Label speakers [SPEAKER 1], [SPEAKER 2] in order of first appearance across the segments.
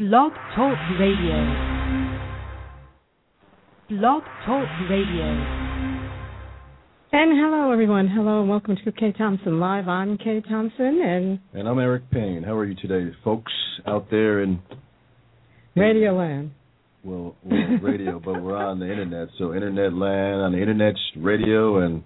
[SPEAKER 1] Blog Talk Radio. Blog Talk Radio.
[SPEAKER 2] And hello, everyone. Hello, and welcome to Kay Thompson Live. I'm Kay Thompson,
[SPEAKER 3] and I'm Eric Payne. How are you today, folks out there in
[SPEAKER 2] Radio Land?
[SPEAKER 3] Well, radio, but we're on the internet, so internet land, on the internet's radio, and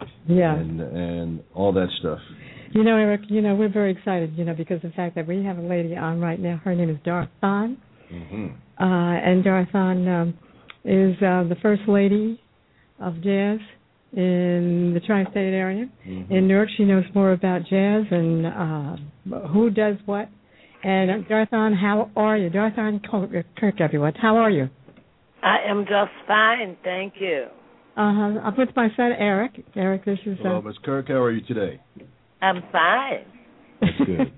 [SPEAKER 3] all that stuff.
[SPEAKER 2] You know, Eric, we're very excited, because of the fact that we have a lady on right now. Her name is Darthan.
[SPEAKER 3] Mm-hmm.
[SPEAKER 2] And Darthan is the First Lady of Jazz in the tri-state area.
[SPEAKER 3] Mm-hmm.
[SPEAKER 2] In Newark, she knows more about jazz and who does what. And Darthan, how are you? Darthan Kirk, everyone. How are you?
[SPEAKER 4] I am just fine, thank you.
[SPEAKER 2] I'm with my son, Eric. Eric, this is...
[SPEAKER 3] Hello, Ms. Kirk. How are you today?
[SPEAKER 4] I'm fine.
[SPEAKER 3] That's good.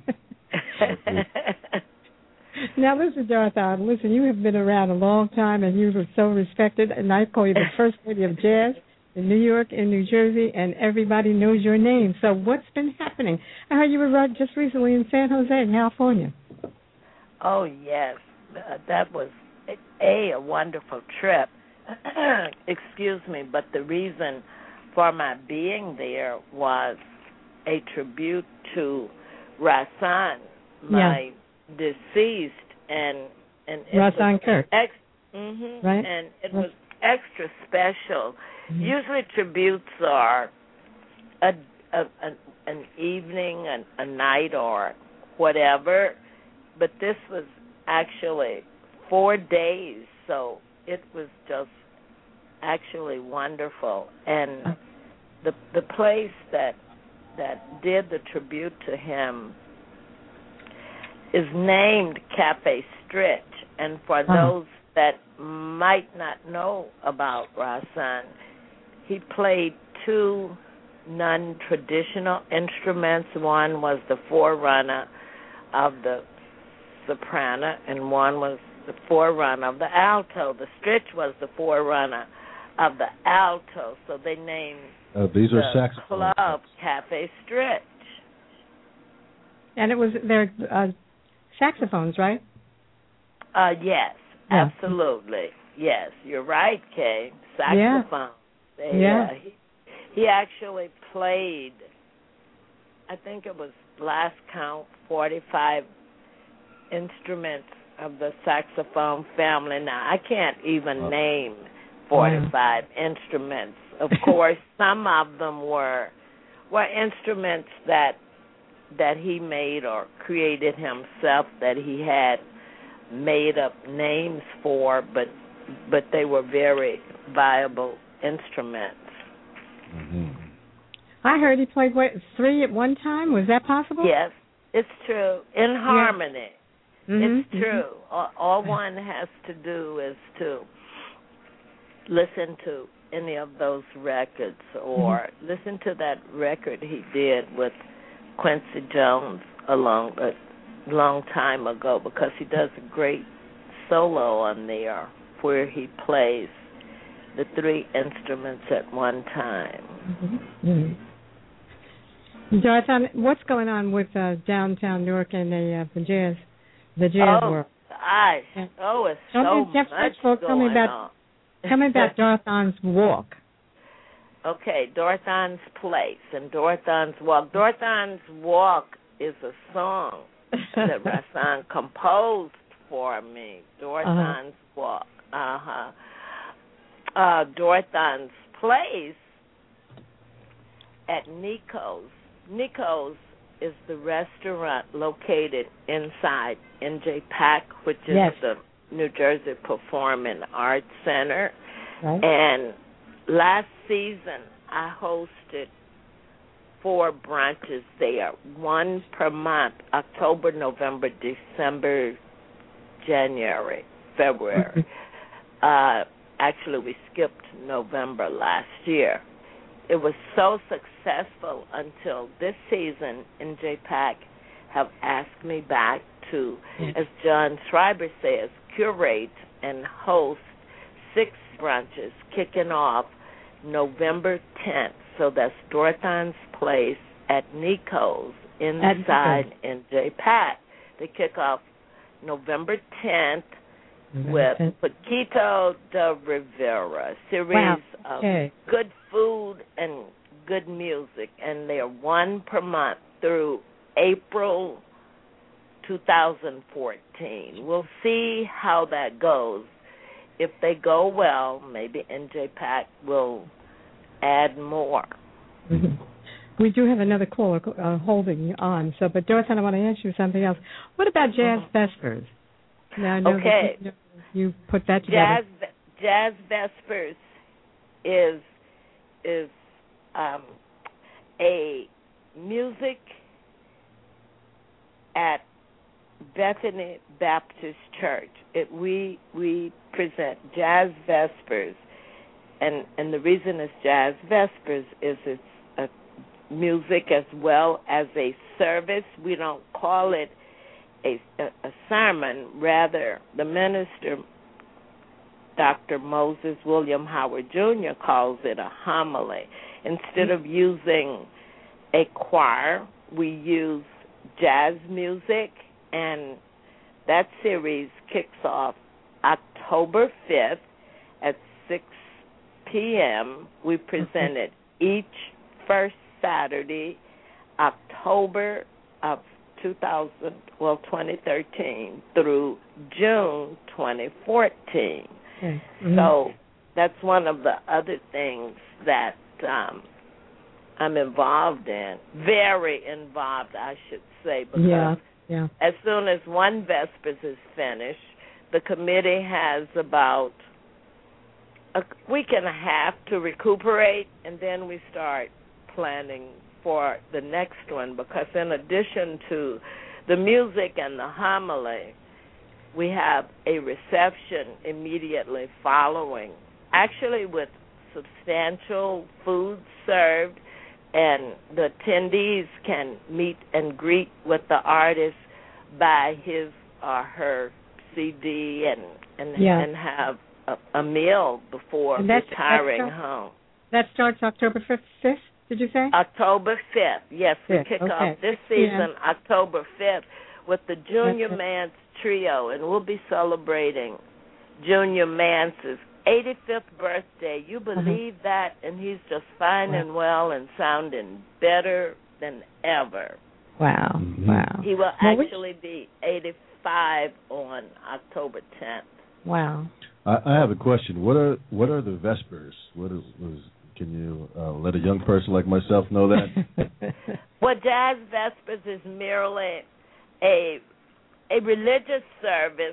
[SPEAKER 2] Now, listen, Darthan, you have been around a long time, and you were so respected, and I call you the First Lady of Jazz in New York and New Jersey, and everybody knows your name. So what's been happening? I heard you were just recently in San Jose, California.
[SPEAKER 4] Oh, yes. That was, a wonderful trip. Excuse me, but the reason for my being there was a tribute to Rahsaan, my deceased, and
[SPEAKER 2] Rahsaan Kirk.
[SPEAKER 4] Right?
[SPEAKER 2] And
[SPEAKER 4] it was extra special. Mm-hmm. Usually tributes are an evening, a night, or whatever, but this was actually 4 days, so it was just actually wonderful. And the place that did the tribute to him is named Cafe Stritch. And for those that might not know about Rahsaan, he played two non-traditional instruments. One was the forerunner of the soprano, and one was the forerunner of the alto. The Stritch was the forerunner of the alto, so they named
[SPEAKER 3] these are
[SPEAKER 4] the
[SPEAKER 3] saxophones.
[SPEAKER 4] club Cafe Stritch.
[SPEAKER 2] And they're saxophones, right?
[SPEAKER 4] Yes, absolutely. Yes, you're right, Kay. Saxophone. He actually played, I think it was last count, 45 instruments of the saxophone family. Now, I can't even name 45 instruments. Of course, some of them were instruments that he made or created himself, that he had made up names for, but they were very viable instruments.
[SPEAKER 3] Mm-hmm.
[SPEAKER 2] I heard he played 3 at one time. Was that possible?
[SPEAKER 4] Yes, it's true. In harmony.
[SPEAKER 2] Mm-hmm.
[SPEAKER 4] It's true. All one has to do is to listen to any of those records, or listen to that record he did with Quincy Jones a long time ago, because he does a great solo on there where he plays the 3 instruments at one time.
[SPEAKER 2] Darthan, what's going on with downtown Newark and the jazz world?
[SPEAKER 4] It's so much going on.
[SPEAKER 2] Tell me about Darthan's Walk.
[SPEAKER 4] Okay, Darthan's Place and Darthan's Walk. Darthan's Walk is a song that Rahsaan composed for me. Darthan's Walk. Darthan's Place at Nico's. Nico's is the restaurant located inside NJPAC, which is the New Jersey Performing Arts Center.
[SPEAKER 2] Right.
[SPEAKER 4] And last season, I hosted 4 brunches there, one per month: October, November, December, January, February. Actually, we skipped November last year. It was so successful until this season, NJPAC have asked me back to, as John Schreiber says, curate and host 6 brunches, kicking off November 10th. So that's Darthan's Place at Nico's inside NJPAC. They kick off November 10th with Paquito de Rivera, series of good food and good music, and they are one per month through April 2014. We'll see how that goes. If they go well, maybe NJPAC will add more.
[SPEAKER 2] Mm-hmm. We do have another caller holding on. So, but Dorothy, I want to ask you something else. What about Jazz Vespers? Now, I know that you put that together.
[SPEAKER 4] Jazz Vespers is a music at Bethany Baptist Church. We present Jazz Vespers, and the reason it's Jazz Vespers is it's a music as well as a service. We don't call it a sermon. Rather, the minister, Dr. Moses William Howard Jr., calls it a homily. Instead of using a choir, we use jazz music, and that series kicks off October 5th at 6 p.m. We present it each first Saturday, October of 2013 through June 2014. Mm-hmm. So that's one of the other things that I'm involved in, very involved, I should say, because as soon as one Vespers is finished, the committee has about a week and a half to recuperate, and then we start planning for the next one, because in addition to the music and the homily, we have a reception immediately following, actually with substantial food served, and the attendees can meet and greet with the artist, buy his or her CD, and have a meal before retiring home.
[SPEAKER 2] That starts October 5th, did you say?
[SPEAKER 4] October 5th, yes. We kick off this season October 5th with the Junior Mance Trio, and we'll be celebrating Junior Mance's 85th birthday. You believe that? And he's just fine and well and sounding better than ever.
[SPEAKER 2] Wow. Mm-hmm. Wow.
[SPEAKER 4] He will actually be 85 on October 10th.
[SPEAKER 2] Wow.
[SPEAKER 3] I have a question. What are the Vespers? Can you let a young person like myself know that?
[SPEAKER 4] Well, Jazz Vespers is merely a religious service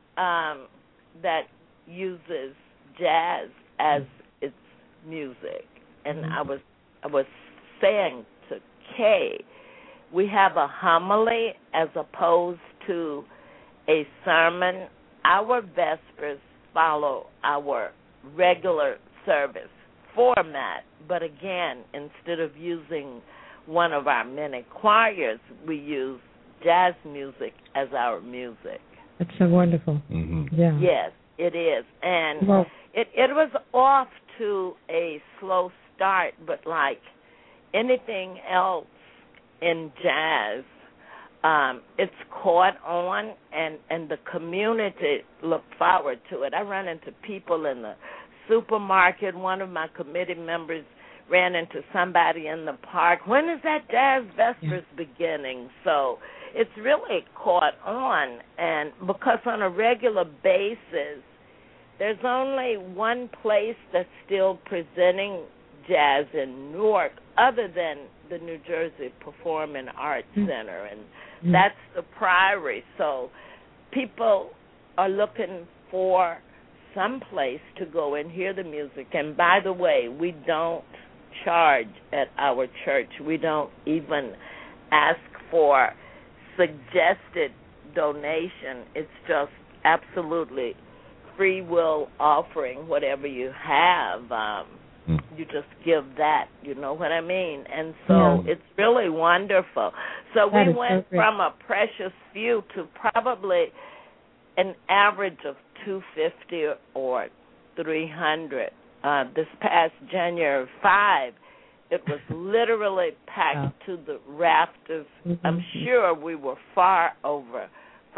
[SPEAKER 4] that uses jazz as its music. And I was saying to Kay, we have a homily as opposed to a sermon. Our Vespers follow our regular service format, but again, instead of using one of our many choirs, we use jazz music as our music.
[SPEAKER 2] That's so wonderful.
[SPEAKER 3] Mm-hmm.
[SPEAKER 2] Yeah.
[SPEAKER 4] Yes, it is. And it was off to a slow start, but like anything else in jazz, it's caught on, and the community looked forward to it. I run into people in the supermarket. One of my committee members ran into somebody in the park. When is that Jazz Vespers beginning? So it's really caught on, and because on a regular basis, there's only one place that's still presenting jazz in Newark other than the New Jersey Performing Arts Center, and that's the Priory. So people are looking for some place to go and hear the music. And by the way, we don't charge at our church. We don't even ask for suggested donation. It's just absolutely free will offering. Whatever you have, you just give that, you know what I mean? And so it's really wonderful. So we went from a precious few to probably an average of 250 or 300. This past January 5, it was literally packed to the rafters. I'm sure we were far over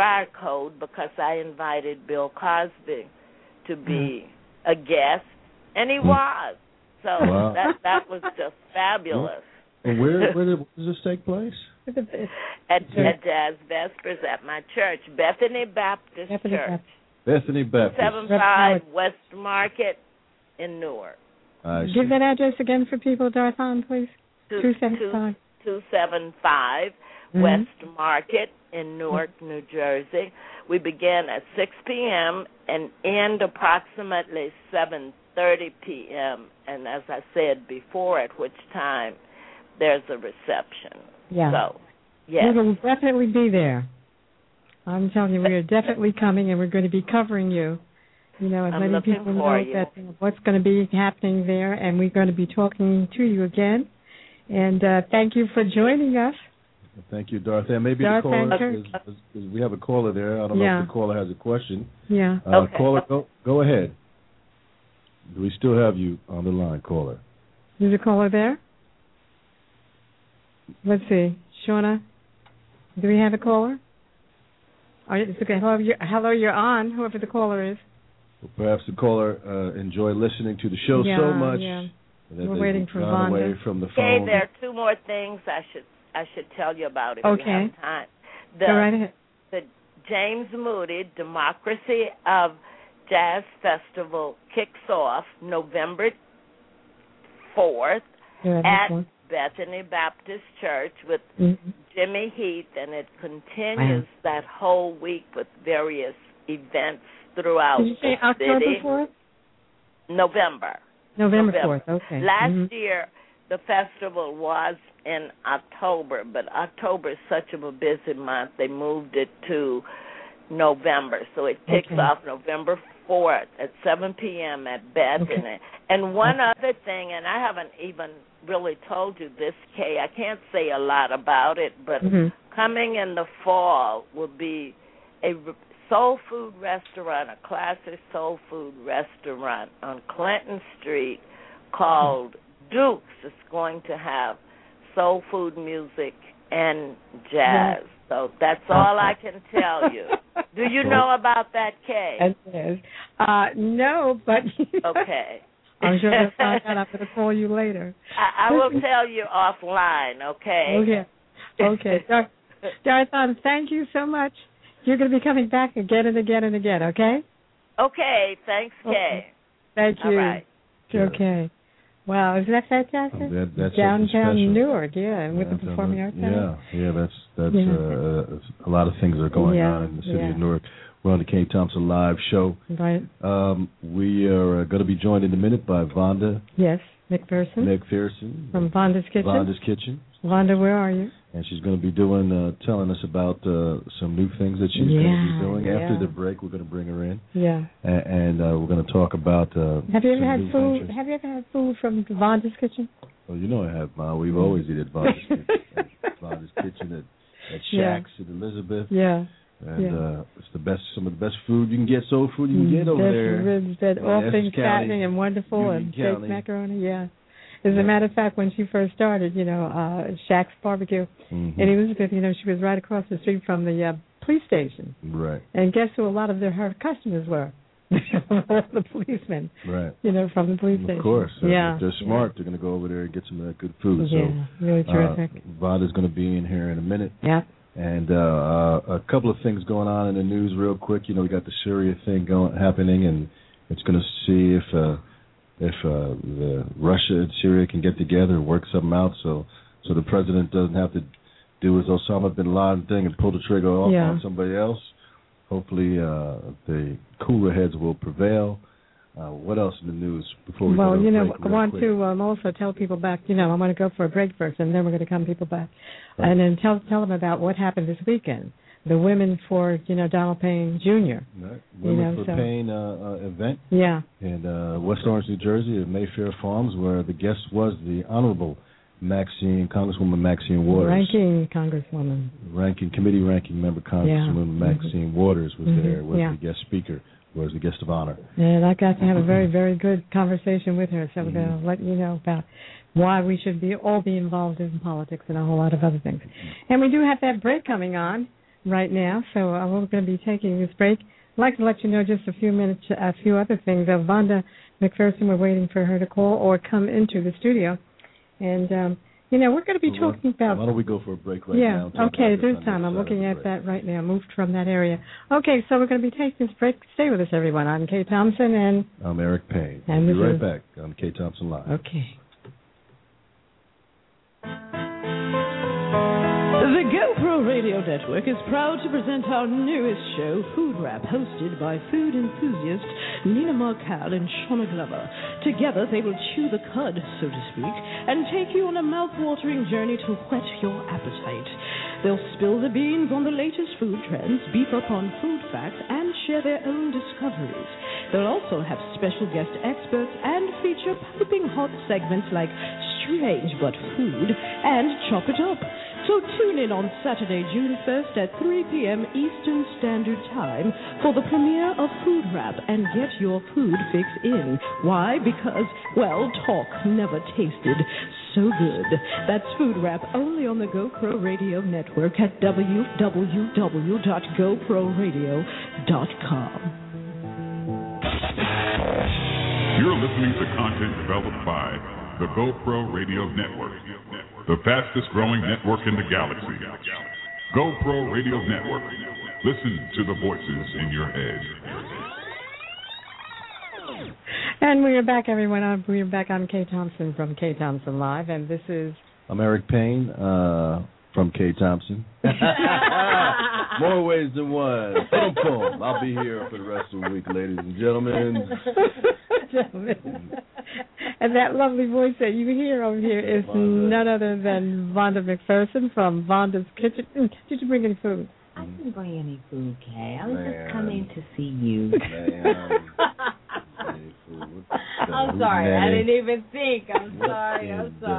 [SPEAKER 4] fire code because I invited Bill Cosby to be a guest, and he was. So that was just fabulous.
[SPEAKER 3] And where does this take place?
[SPEAKER 4] At Jazz Vespers at my church, Bethany Baptist Church.
[SPEAKER 3] Bethany Baptist.
[SPEAKER 4] 275 West Market in Newark.
[SPEAKER 2] Give that address again for people, Darthon, please. 275.
[SPEAKER 4] 275 West Market in Newark, New Jersey. We begin at 6 p.m. and end approximately 7:30 p.m. And as I said before, at which time there's a reception.
[SPEAKER 2] Yeah.
[SPEAKER 4] So, yes.
[SPEAKER 2] We will definitely be there. I'm telling you, we are definitely coming, and we're going to be covering you. You know, as many people know that what's going to be happening there, and we're going to be talking to you again. And thank you for joining us.
[SPEAKER 3] Thank you, Dorothy. Maybe the caller, we have a caller there. I don't know if the caller has a question.
[SPEAKER 2] Yeah.
[SPEAKER 4] Okay.
[SPEAKER 3] Caller, go ahead. Do we still have you on the line, caller?
[SPEAKER 2] Is a caller there? Let's see. Shauna, do we have a caller? It's okay. Hello, you're on, whoever the caller is.
[SPEAKER 3] Well, perhaps the caller enjoyed listening to the show so much that
[SPEAKER 2] we're waiting for
[SPEAKER 3] gone
[SPEAKER 2] Vonda.
[SPEAKER 3] away from the phone.
[SPEAKER 4] Okay, there are two more things I should tell you about if you have time.
[SPEAKER 2] Go right ahead.
[SPEAKER 4] The James Moody Democracy of Jazz Festival kicks off November 4th at Bethany Baptist Church with Jimmy Heath, and it continues that whole week with various events throughout
[SPEAKER 2] Did you say
[SPEAKER 4] the
[SPEAKER 2] October
[SPEAKER 4] city.
[SPEAKER 2] 4th?
[SPEAKER 4] November
[SPEAKER 2] 4th, okay.
[SPEAKER 4] Last year, the festival was in October, but October is such a busy month, they moved it to November. So it kicks off November 4th at 7 p.m. at Bethany. Okay. And one other thing, and I haven't even really told you this, Kay, I can't say a lot about it, but coming in the fall will be a soul food restaurant, a classic soul food restaurant on Clinton Street called Duke's. It's going to have soul food music and jazz. So that's all I can tell you. Do you know about that, Kay?
[SPEAKER 2] Yes. No, but
[SPEAKER 4] okay.
[SPEAKER 2] I'm sure I'll find out. I'm going to call you later.
[SPEAKER 4] I will tell you offline, okay?
[SPEAKER 2] Okay. Darthon, thank you so much. You're going to be coming back again and again and again, okay?
[SPEAKER 4] Okay. Thanks, Kay.
[SPEAKER 2] Thank you.
[SPEAKER 4] All right.
[SPEAKER 2] Okay. Wow, isn't that fantastic?
[SPEAKER 3] That's
[SPEAKER 2] downtown Newark, and with the Performing Arts Center.
[SPEAKER 3] That's a lot of things that are going on in the city of Newark. We're on the Kay Thompson Live show.
[SPEAKER 2] Right.
[SPEAKER 3] We are going to be joined in a minute by Vonda.
[SPEAKER 2] Yes, McPherson. From Vonda's Kitchen. Vonda, where are you?
[SPEAKER 3] And she's going to be telling us about some new things that she's going to be doing. After the break, we're going to bring her in. Yeah. And we're going to talk about
[SPEAKER 2] Have you ever had food? Ventures. Have you ever had food from Vonda's Kitchen?
[SPEAKER 3] Well, you know I have, Ma. We've always eaten at Vonda's Kitchen. Vonda's Kitchen at Shack's in Elizabeth. Yeah. And it's some of the best food you can get, soul food you can get over there.
[SPEAKER 2] All things fattening and wonderful, and baked macaroni, As a matter of fact, when she first started, Shack's Barbecue in Elizabeth, she was right across the street from the police station.
[SPEAKER 3] Right.
[SPEAKER 2] And guess who a lot of her customers were? The policemen.
[SPEAKER 3] Right.
[SPEAKER 2] From the police station.
[SPEAKER 3] Of course. If they're smart, they're going to go over there and get some of that good food.
[SPEAKER 2] Really terrific.
[SPEAKER 3] Vonda's going to be in here in a minute.
[SPEAKER 2] Yeah.
[SPEAKER 3] And a couple of things going on in the news real quick. We got the Syria thing happening, and it's going to see if the Russia and Syria can get together and work something out, so the president doesn't have to do his Osama bin Laden thing and pull the trigger off on somebody else. Hopefully, the cooler heads will prevail. What else in the news before we go to break?
[SPEAKER 2] I want to also tell people back. I want to go for a break first, and then we're going to come people back, and then tell them about what happened this weekend. The Women for Donald Payne Jr.
[SPEAKER 3] Right. Women for Payne event.
[SPEAKER 2] Yeah.
[SPEAKER 3] In West Orange, New Jersey, at Mayfair Farms, where the guest was the Honorable Congresswoman Maxine Waters.
[SPEAKER 2] Ranking Congresswoman.
[SPEAKER 3] Committee ranking member Congresswoman Maxine Waters was there, was the guest speaker, was the guest of honor.
[SPEAKER 2] And I got to have a very, very good conversation with her, so we're going to let you know about why we should all be involved in politics and a whole lot of other things. And we do have that break coming on. right now, so we're going to be taking this break. I'd like to let you know just a few other things. Vonda McPherson, we're waiting for her to call or come into the studio. And, we're going to be talking about...
[SPEAKER 3] Why don't we go for a break right now?
[SPEAKER 2] Yeah, okay, this time. I'm looking at that right now, moved from that area. Okay, so we're going to be taking this break. Stay with us, everyone. I'm Kay Thompson, and...
[SPEAKER 3] I'm Eric Payne.
[SPEAKER 2] And
[SPEAKER 3] we'll be right back on Kay Thompson Live.
[SPEAKER 2] Okay.
[SPEAKER 5] The GoPro Radio Network is proud to present our newest show, Food Rap, hosted by food enthusiasts Nina Markal and Shauna Glover. Together, they will chew the cud, so to speak, and take you on a mouth-watering journey to whet your appetite. They'll spill the beans on the latest food trends, beef up on food facts, and share their own discoveries. They'll also have special guest experts and feature piping hot segments like Strange But Food and Chop It Up. So tune in on Saturday, June 1st at 3 p.m. Eastern Standard Time for the premiere of Food Rap and get your food fix in. Why? Because, talk never tasted so good. That's Food Rap only on the GoPro Radio Network at www.goproradio.com.
[SPEAKER 6] You're listening to content developed by the GoPro Radio Network, the fastest growing network in the galaxy. GoPro Radio Network. Listen to the voices in your head.
[SPEAKER 2] And we are back, everyone. We are back. I'm Kay Thompson from Kay Thompson Live, and this is...
[SPEAKER 3] I'm Eric Payne from Kay Thompson. More ways than one. Boom. I'll be here for the rest of the week, ladies and gentlemen.
[SPEAKER 2] And that lovely voice that you hear over here is none other than Vonda McPherson from Vonda's Kitchen. Did you bring any food?
[SPEAKER 7] I didn't bring any food, Kay. I was just coming to see you. I'm sorry. I didn't even think. I'm sorry.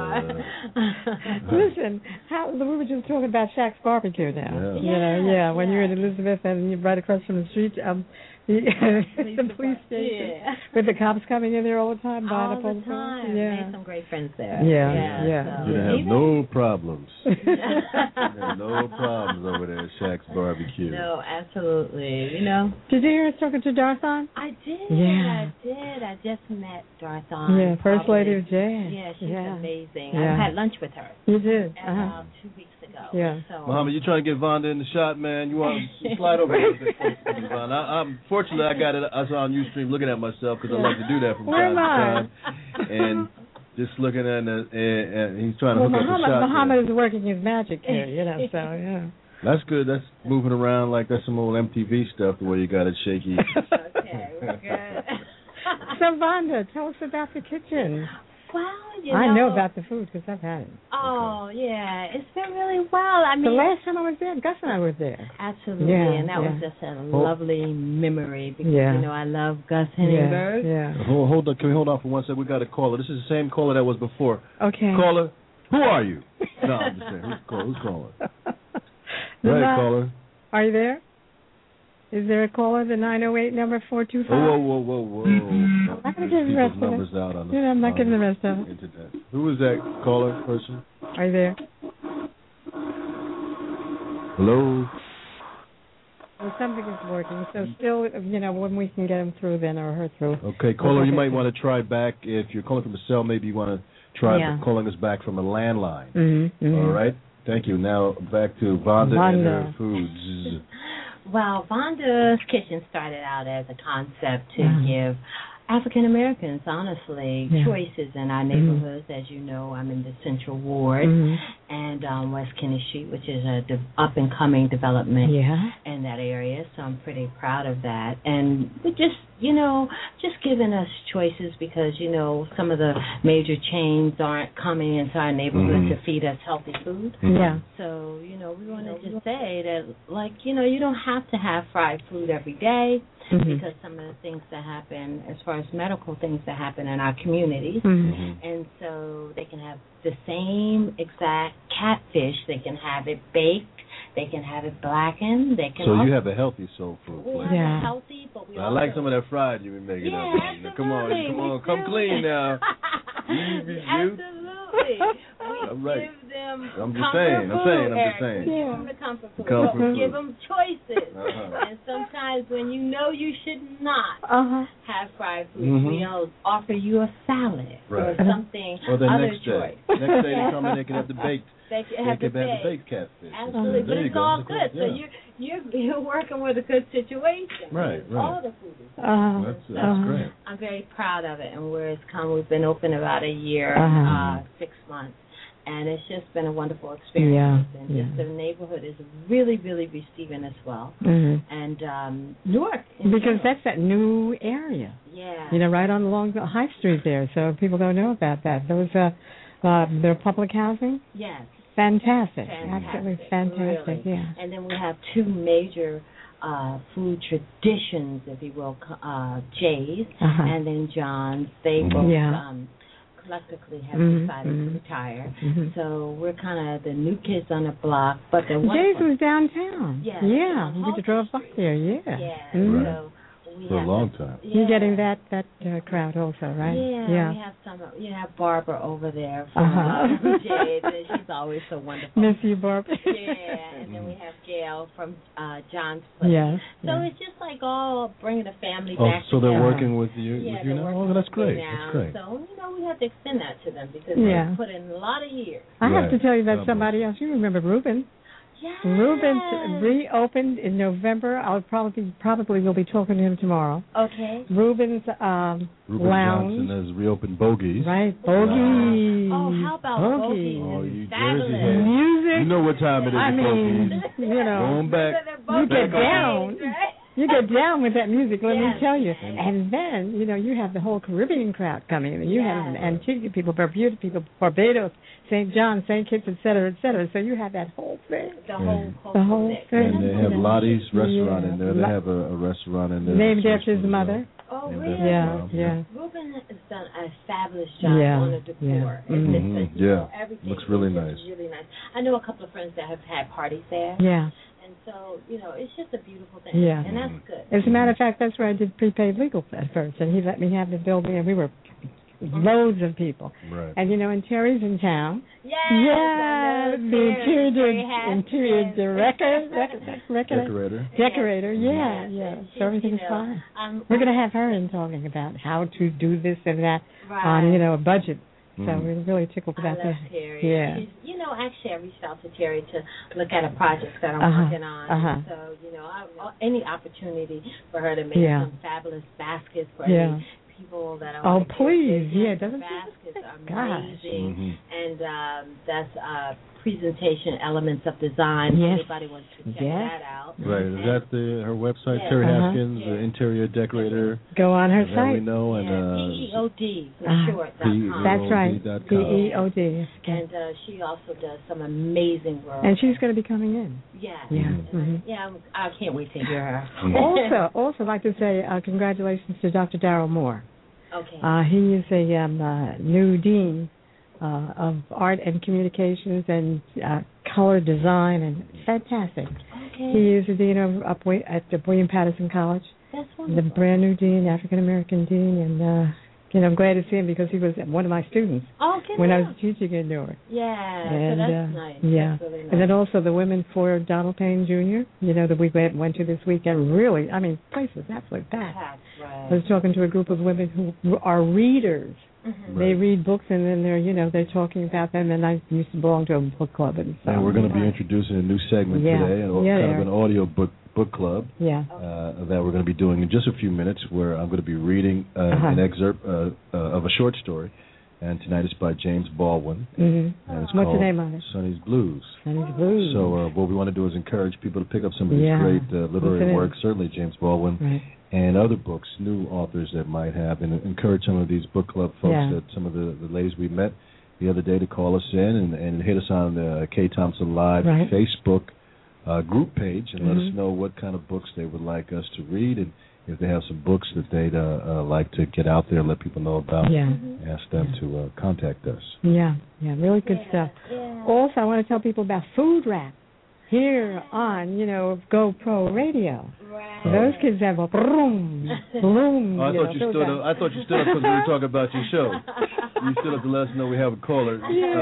[SPEAKER 2] Listen, we were just talking about Shaq's Barbecue now. When you're in Elizabeth and you're right across from the street, the police station with the cops coming in there all the time.
[SPEAKER 7] All the time. Made some great friends there.
[SPEAKER 2] Yeah.
[SPEAKER 3] You have no problems. No problems over there at Shaq's Barbecue.
[SPEAKER 7] No, absolutely.
[SPEAKER 2] Did you hear us talking to Darthon?
[SPEAKER 7] I did.
[SPEAKER 2] Yeah.
[SPEAKER 7] I just met Darthon.
[SPEAKER 2] Yeah, First Lady of Jazz.
[SPEAKER 7] Yeah, she's amazing.
[SPEAKER 2] Yeah.
[SPEAKER 7] I had lunch with her.
[SPEAKER 2] You did?
[SPEAKER 7] About 2 weeks ago.
[SPEAKER 2] Yeah.
[SPEAKER 7] So,
[SPEAKER 3] Muhammad, you trying to get Vonda in the shot, man? You want to slide over here a bit, Vonda? Fortunately, I got it. I saw on Ustream looking at myself because I like to do that from time to time. And just looking at and he's trying to hook up the shot.
[SPEAKER 2] Muhammad is working his magic here, so yeah.
[SPEAKER 3] That's good. That's moving around like that's some old MTV stuff, the way you got it shaky.
[SPEAKER 7] Okay, we're good.
[SPEAKER 2] So, Vonda, tell us about the kitchen.
[SPEAKER 7] Well,
[SPEAKER 2] I know about the food because I've had it.
[SPEAKER 7] Oh, yeah. It's been really well. I mean,
[SPEAKER 2] the last time I was there, Gus and I were there.
[SPEAKER 7] Absolutely. And that was just a lovely memory because, I love Gus Henningberg.
[SPEAKER 3] Yeah. Hold on. Can we hold on for 1 second? We got a caller. This is the same caller that was before.
[SPEAKER 2] Okay.
[SPEAKER 3] Caller, who are you? No, I'm just saying. Who's calling? Right, caller.
[SPEAKER 2] Are you there? Is there a caller? The 908 number 425.
[SPEAKER 3] Whoa.
[SPEAKER 2] I'm not going to give the rest of it. I'm not giving the rest of it.
[SPEAKER 3] Who is that caller person?
[SPEAKER 2] Are you there?
[SPEAKER 3] Hello?
[SPEAKER 2] Well, something is working. So still, when we can get him through then or her through.
[SPEAKER 3] Okay, caller, you might want to try back. If you're calling from a cell, maybe you want to try calling us back from a landline.
[SPEAKER 2] Mm-hmm.
[SPEAKER 3] All right? Thank you. Now back to Vonda and her foods.
[SPEAKER 7] Well, Vonda's Kitchen started out as a concept to give African Americans, honestly, choices in our neighborhoods. As you know, I'm in the Central Ward and West Kennedy Street, which is a up-and-coming development in that area. So I'm pretty proud of that. And we just giving us choices because, some of the major chains aren't coming into our neighborhood to feed us healthy food.
[SPEAKER 2] Yeah.
[SPEAKER 7] So, we wanted to say that, you don't have to have fried food every day. Because some of the things that happen, as far as medical things that happen in our communities, and so they can have the same exact catfish. They can have it baked. They can have it blackened. They can.
[SPEAKER 3] So you have a healthy soul food place.
[SPEAKER 7] We have healthy, but we.
[SPEAKER 3] I like some of that fried you been making up.
[SPEAKER 7] Absolutely.
[SPEAKER 3] Come on, come clean now.
[SPEAKER 7] Absolutely. We
[SPEAKER 3] All right.
[SPEAKER 7] give them them
[SPEAKER 3] I'm just saying.
[SPEAKER 7] Give them the comfort food. Give them choices. And sometimes when you know you should not have fried food, we'll offer you a salad or something.
[SPEAKER 3] Or the
[SPEAKER 7] other
[SPEAKER 3] next
[SPEAKER 7] choice.
[SPEAKER 3] day. Next day they come in, they can have the baked.
[SPEAKER 7] They can have the baked catfish. Absolutely, but it's all good. So you're working with a good situation.
[SPEAKER 3] Right.
[SPEAKER 7] All the food is good.
[SPEAKER 3] That's great.
[SPEAKER 7] I'm very proud of it and where it's come. We've been open about a year, 6 months. And it's just been a wonderful experience. And just the neighborhood is really, really receiving us well. And Newark.
[SPEAKER 2] Because that's that new area.
[SPEAKER 7] Yeah.
[SPEAKER 2] You know, right along the High Street there. So people don't know about that. Those their public housing?
[SPEAKER 7] Yes.
[SPEAKER 2] Fantastic. Absolutely fantastic.
[SPEAKER 7] Really.
[SPEAKER 2] Yeah.
[SPEAKER 7] And then we have two major food traditions, if you will, Jay's and then John's. They both collectively have decided to retire. So we're kind of the new kids on the block. But the
[SPEAKER 2] Jay's was downtown.
[SPEAKER 7] Yeah.
[SPEAKER 2] We drove by there.
[SPEAKER 7] So
[SPEAKER 3] for a long time.
[SPEAKER 2] You're getting that crowd also, right?
[SPEAKER 7] Yeah. We have some. You have Barbara over there from Jay's, and she's always so wonderful.
[SPEAKER 2] Miss you, Barbara.
[SPEAKER 7] And then we have Gail from John's place. So it's just like all bringing the family back
[SPEAKER 3] so
[SPEAKER 7] together.
[SPEAKER 3] they're working with you now? Oh, that's great.
[SPEAKER 7] Now.
[SPEAKER 3] That's great.
[SPEAKER 7] So, we have to extend that to them because they've put in a lot of years.
[SPEAKER 2] I have to tell you about somebody else. You remember Reuben?
[SPEAKER 7] Yes.
[SPEAKER 2] Reuben reopened in November. I'll probably will be talking to him tomorrow.
[SPEAKER 7] Okay.
[SPEAKER 2] Reuben's
[SPEAKER 3] Reuben
[SPEAKER 2] Lounge.
[SPEAKER 3] Johnson has reopened Bogies.
[SPEAKER 2] Right, Bogies.
[SPEAKER 7] Oh, how about Bogies?
[SPEAKER 3] Oh, you
[SPEAKER 7] fabulous.
[SPEAKER 3] Jersey heads.
[SPEAKER 2] Music.
[SPEAKER 3] You know what time it is.
[SPEAKER 2] I mean,
[SPEAKER 3] going back.
[SPEAKER 2] You get down. You get down with that music, let me tell you. And then, you have the whole Caribbean crowd coming. And you have Antigua people, Bermuda people, Barbados, St. John, St. Kitts, et cetera, et cetera. So you have that whole thing.
[SPEAKER 7] The whole
[SPEAKER 2] thing.
[SPEAKER 3] And they have Lottie's restaurant in there. They have a restaurant in there.
[SPEAKER 2] Named after his mother.
[SPEAKER 7] Oh, really?
[SPEAKER 2] Yeah.
[SPEAKER 7] Ruben has done a fabulous job on the decor. Everything
[SPEAKER 3] looks really nice.
[SPEAKER 7] Really nice. I know a couple of friends that have had parties there.
[SPEAKER 2] Yeah.
[SPEAKER 7] And so, it's just a beautiful thing.
[SPEAKER 2] Yeah.
[SPEAKER 7] And that's good.
[SPEAKER 2] As a matter of fact, that's where I did prepaid legal at first. And he let me have the building, and we were loads of people.
[SPEAKER 3] Right.
[SPEAKER 2] And, and Terry's in town.
[SPEAKER 7] Yes.
[SPEAKER 2] Yeah. The interior decorator. Yeah. So everything's fine. We're going to have her in talking about how to do this and that on, a budget. So we're really tickled about that.
[SPEAKER 7] I love Terry.
[SPEAKER 2] Yeah.
[SPEAKER 7] She's, actually, I reached out to Terry to look at a project that I'm working on. So, any opportunity for her to make some fabulous baskets for any people that are
[SPEAKER 2] Oh, please.
[SPEAKER 7] Doesn't baskets are amazing. And that's presentation elements of design.
[SPEAKER 2] Yes.
[SPEAKER 7] If anybody wants to check that out.
[SPEAKER 3] Right. Is that her website? Terry Haskins, interior decorator.
[SPEAKER 2] Go on her site.
[SPEAKER 3] We know. And
[SPEAKER 7] PEOD for short.
[SPEAKER 2] That's right. PEOD.
[SPEAKER 7] And she also does some amazing work.
[SPEAKER 2] And she's going to be coming in.
[SPEAKER 7] I can't wait to hear her.
[SPEAKER 2] Also like to say congratulations to Dr. Darrell Moore.
[SPEAKER 7] Okay.
[SPEAKER 2] He is a new dean of art and communications and color design, and fantastic.
[SPEAKER 7] Okay.
[SPEAKER 2] He is the dean at the William Patterson College.
[SPEAKER 7] That's wonderful.
[SPEAKER 2] The brand new dean, African American dean, and I'm glad to see him because he was one of my students when I was teaching in Newark.
[SPEAKER 7] Yeah,
[SPEAKER 2] and,
[SPEAKER 7] so that's nice.
[SPEAKER 2] Yeah,
[SPEAKER 7] that's really nice.
[SPEAKER 2] And then also the women for Donald Payne Jr. That we went to this weekend. Really, place was absolutely packed.
[SPEAKER 7] That's right.
[SPEAKER 2] I was talking to a group of women who are readers.
[SPEAKER 7] Mm-hmm.
[SPEAKER 2] They read books, and then they're talking about them. And I used to belong to a book club, and so.
[SPEAKER 3] And we're going to be introducing a new segment today, kind of an audio book club.
[SPEAKER 2] Yeah.
[SPEAKER 3] That we're going to be doing in just a few minutes, where I'm going to be reading an excerpt of a short story, and tonight it's by James Baldwin.
[SPEAKER 2] Mm-hmm.
[SPEAKER 3] And it's
[SPEAKER 2] What's
[SPEAKER 3] called
[SPEAKER 2] the name of it?
[SPEAKER 3] Sonny's Blues.
[SPEAKER 2] Sonny's Blues.
[SPEAKER 3] So what we want to do is encourage people to pick up some of these great literary works, certainly James Baldwin.
[SPEAKER 2] Right.
[SPEAKER 3] And other books, new authors that might have, and encourage some of these book club folks, that some of the ladies we met the other day to call us in and hit us on the Kay Thompson Live Facebook group page and let us know what kind of books they would like us to read, and if they have some books that they'd like to get out there and let people know about, ask them to contact us.
[SPEAKER 2] Yeah, really good stuff. Yeah. Also, I want to tell people about Food Rap here on, GoPro Radio.
[SPEAKER 7] Right.
[SPEAKER 2] Those kids have a boom.
[SPEAKER 3] I thought you stood up because we were talking about your show. You stood up to let us know we have a caller.
[SPEAKER 2] Yeah.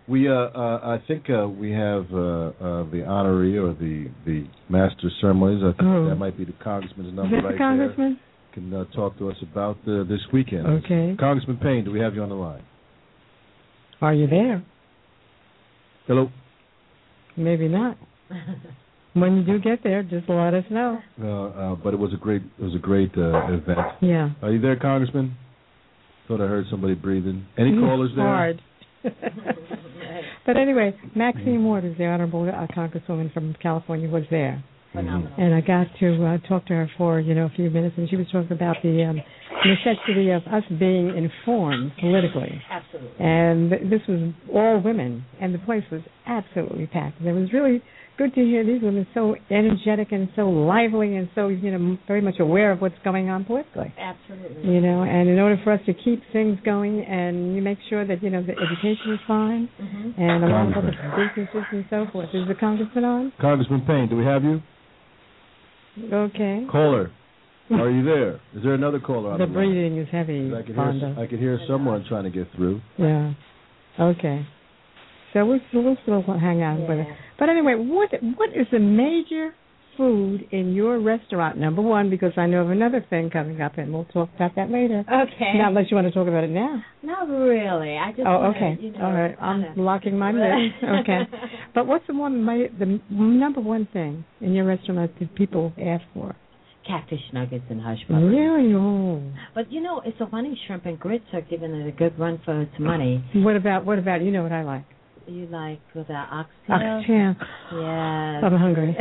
[SPEAKER 3] I think we have the honoree or the master of ceremonies. I think that might be the congressman's number right
[SPEAKER 2] Congressman?
[SPEAKER 3] there. Can talk to us about this weekend.
[SPEAKER 2] Okay.
[SPEAKER 3] Congressman Payne, do we have you on the line?
[SPEAKER 2] Are you there?
[SPEAKER 3] Hello.
[SPEAKER 2] Maybe not. When you do get there, just let us know.
[SPEAKER 3] But it was a great event.
[SPEAKER 2] Yeah.
[SPEAKER 3] Are you there, Congressman? Thought I heard somebody breathing. Any callers there?
[SPEAKER 2] Hard. But anyway, Maxine Waters, the Honorable Congresswoman from California, was there.
[SPEAKER 7] Phenomenal.
[SPEAKER 2] And I got to talk to her for, a few minutes, and she was talking about the necessity of us being informed politically.
[SPEAKER 7] Absolutely.
[SPEAKER 2] And this was all women, and the place was absolutely packed. And it was really good to hear these women so energetic and so lively and so, very much aware of what's going on politically.
[SPEAKER 7] Absolutely.
[SPEAKER 2] And in order for us to keep things going and you make sure that, the education is fine and along with the businesses and so forth. Is the congressman on?
[SPEAKER 3] Congressman Payne, do we have you?
[SPEAKER 2] Okay.
[SPEAKER 3] Caller, are you there? Is there another caller on the line?
[SPEAKER 2] The breathing is heavy,
[SPEAKER 3] I could hear someone trying to get through.
[SPEAKER 2] Yeah. Okay. So we'll still hang on with it. But anyway, what is the major food in your restaurant? Number one, because I know of another thing coming up, and we'll talk about that later.
[SPEAKER 7] Okay.
[SPEAKER 2] Not unless you want to talk about it now.
[SPEAKER 7] Not really. I just
[SPEAKER 2] okay. All right. I'm locking my list. Okay. But what's the number one thing in your restaurant that people ask for?
[SPEAKER 7] Catfish nuggets and hush puppies.
[SPEAKER 2] Really? Oh.
[SPEAKER 7] But it's a funny, shrimp and grits are giving it a good run for its money.
[SPEAKER 2] What about you know what I like?
[SPEAKER 7] You like with that oxtail?
[SPEAKER 2] Oxtail.
[SPEAKER 7] Yes.
[SPEAKER 2] I'm hungry.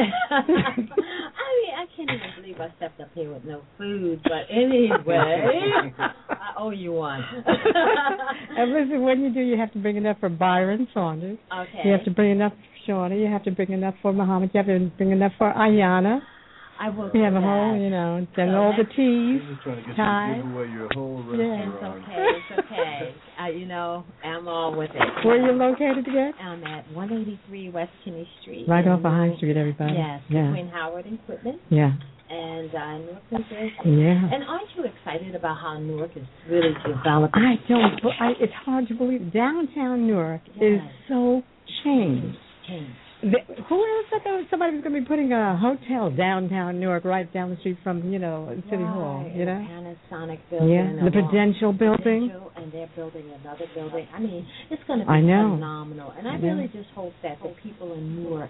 [SPEAKER 7] I can't even believe I stepped up here with no food. But anyway, I owe you one.
[SPEAKER 2] And listen, when you do, you have to bring enough for Byron Saunders.
[SPEAKER 7] Okay.
[SPEAKER 2] You have to bring enough for Shawnee. You have to bring enough for Muhammad. You have to bring enough for Ayana.
[SPEAKER 7] I will.
[SPEAKER 2] We have a whole, then so all the teas.
[SPEAKER 3] You're just trying to get
[SPEAKER 2] Ty.
[SPEAKER 3] you to give away your whole restaurant.
[SPEAKER 7] Yeah. It's okay. I'm all with it.
[SPEAKER 2] Where are you located again?
[SPEAKER 7] I'm at 183 West Kinney Street.
[SPEAKER 2] Right off of High Street, everybody.
[SPEAKER 7] Yes, between Howard and Quitman.
[SPEAKER 2] Yeah.
[SPEAKER 7] And Newark, New Jersey.
[SPEAKER 2] Yeah.
[SPEAKER 7] And aren't you excited about how Newark is really developing?
[SPEAKER 2] It's hard to believe. Downtown Newark is so changed. Who else said that somebody was going to be putting a hotel downtown Newark right down the street from, City Hall,
[SPEAKER 7] The Panasonic building.
[SPEAKER 2] Yeah, the Prudential building.
[SPEAKER 7] And they're building another building. I mean, it's going to be phenomenal. And I really just hope that the people in Newark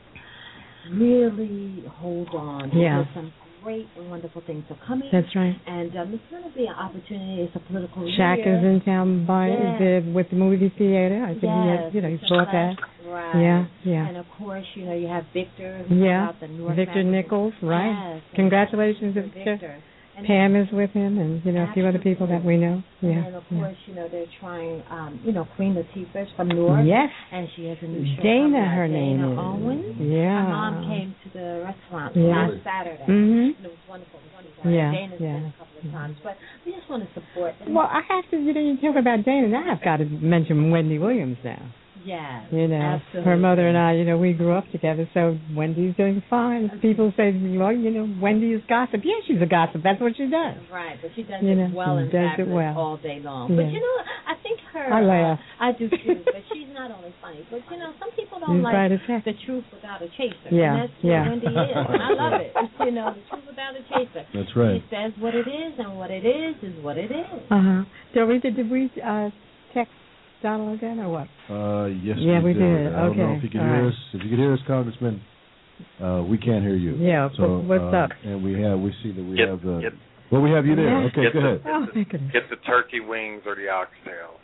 [SPEAKER 7] really hold on. Because some great and wonderful things are coming.
[SPEAKER 2] That's right.
[SPEAKER 7] And it's going to be an opportunity. It's a political
[SPEAKER 2] Shaq is in town with the movie theater. I think he bought that.
[SPEAKER 7] Right.
[SPEAKER 2] Yeah.
[SPEAKER 7] And of course, you have Victor.
[SPEAKER 2] Yeah.
[SPEAKER 7] The North
[SPEAKER 2] Victor Nichols, right.
[SPEAKER 7] Yes.
[SPEAKER 2] Congratulations, Victor. And Pam is with him, and a few other people that we know. Yeah.
[SPEAKER 7] And of course, they're trying, Queen Latifah from Newark.
[SPEAKER 2] Yes.
[SPEAKER 7] And she has a new show.
[SPEAKER 2] Dana, her name is.
[SPEAKER 7] Owens.
[SPEAKER 2] Yeah.
[SPEAKER 7] My mom came to the restaurant last Saturday.
[SPEAKER 2] Mm-hmm.
[SPEAKER 7] And it was wonderful.
[SPEAKER 2] Yeah.
[SPEAKER 7] Dana's been a couple of times, but we just want to support them.
[SPEAKER 2] Well, I have to, you talk about Dana, now I've got to mention Wendy Williams now.
[SPEAKER 7] Yes,
[SPEAKER 2] absolutely. Her mother and I, we grew up together, so Wendy's doing fine. People say, Wendy is gossip. Yeah, she's a gossip. That's what she does.
[SPEAKER 7] Right, but she does it well and fabulous all day long.
[SPEAKER 2] Yeah.
[SPEAKER 7] But, I think her...
[SPEAKER 2] I laugh.
[SPEAKER 7] I do, too, but she's not only funny, but, some people don't like the truth without a chaser.
[SPEAKER 2] Yeah,
[SPEAKER 7] and that's what Wendy is, and I love it. The truth without a chaser.
[SPEAKER 3] That's right.
[SPEAKER 7] She says what it is, and what it is what it is.
[SPEAKER 2] Uh-huh. Did we text Donald again, or what?
[SPEAKER 3] Yes,
[SPEAKER 2] we did.
[SPEAKER 3] I don't know if you can hear us. If you can hear us, Congressman, we can't hear you.
[SPEAKER 2] Yeah. So, what's up?
[SPEAKER 3] And we see that we have the. Well, we have you there.
[SPEAKER 2] Yeah.
[SPEAKER 3] Okay, go ahead.
[SPEAKER 8] Get the turkey wings or the oxtail.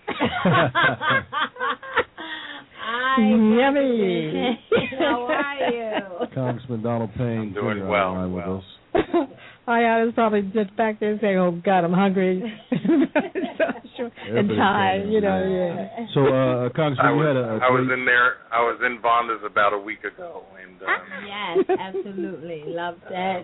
[SPEAKER 2] Yummy.
[SPEAKER 7] How are you?
[SPEAKER 3] Congressman Donald Payne.
[SPEAKER 8] I'm doing well.
[SPEAKER 3] With us.
[SPEAKER 2] I was probably just back there saying, "Oh God, I'm hungry." And tired, yeah.
[SPEAKER 3] So, Congressman,
[SPEAKER 8] I was in Vonda's about a week ago, and
[SPEAKER 7] yes, absolutely, loved that.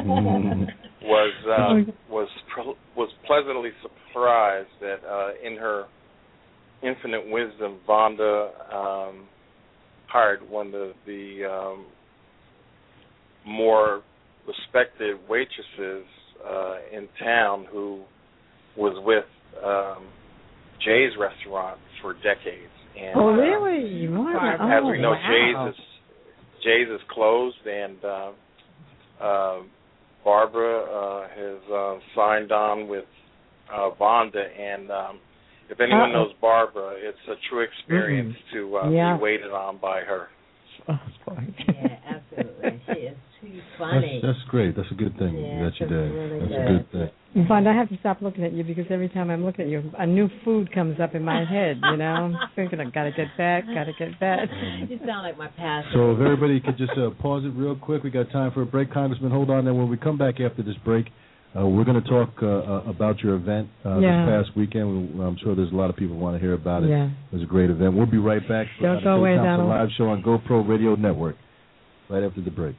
[SPEAKER 8] was pleasantly surprised that in her infinite wisdom, Vonda hired one of the more respected waitresses in town who was with Jay's restaurant for decades. And,
[SPEAKER 2] really?
[SPEAKER 8] As we know, Jay's is closed, and Barbara has signed on with Vonda, and if anyone knows Barbara, it's a true experience to be waited on by her.
[SPEAKER 2] Oh, boy.
[SPEAKER 7] Yeah, absolutely. She's funny.
[SPEAKER 3] That's great. That's a good thing that you did.
[SPEAKER 7] Really
[SPEAKER 3] that's
[SPEAKER 7] good.
[SPEAKER 3] a good thing.
[SPEAKER 2] Vonda, I have to stop looking at you because every time I'm looking at you, a new food comes up in my head, you know. I'm thinking, I got to get that.
[SPEAKER 7] You sound like my pastor.
[SPEAKER 3] So if everybody could just pause it real quick. We got time for a break. Congressman, hold on. Then when we come back after this break, we're going to talk about your event this past weekend. I'm sure there's a lot of people who want to hear about it.
[SPEAKER 2] Yeah.
[SPEAKER 3] It was a great event. We'll be right back for
[SPEAKER 2] Don't go away, Donald.
[SPEAKER 3] live show on GoPro Radio Network right after the break.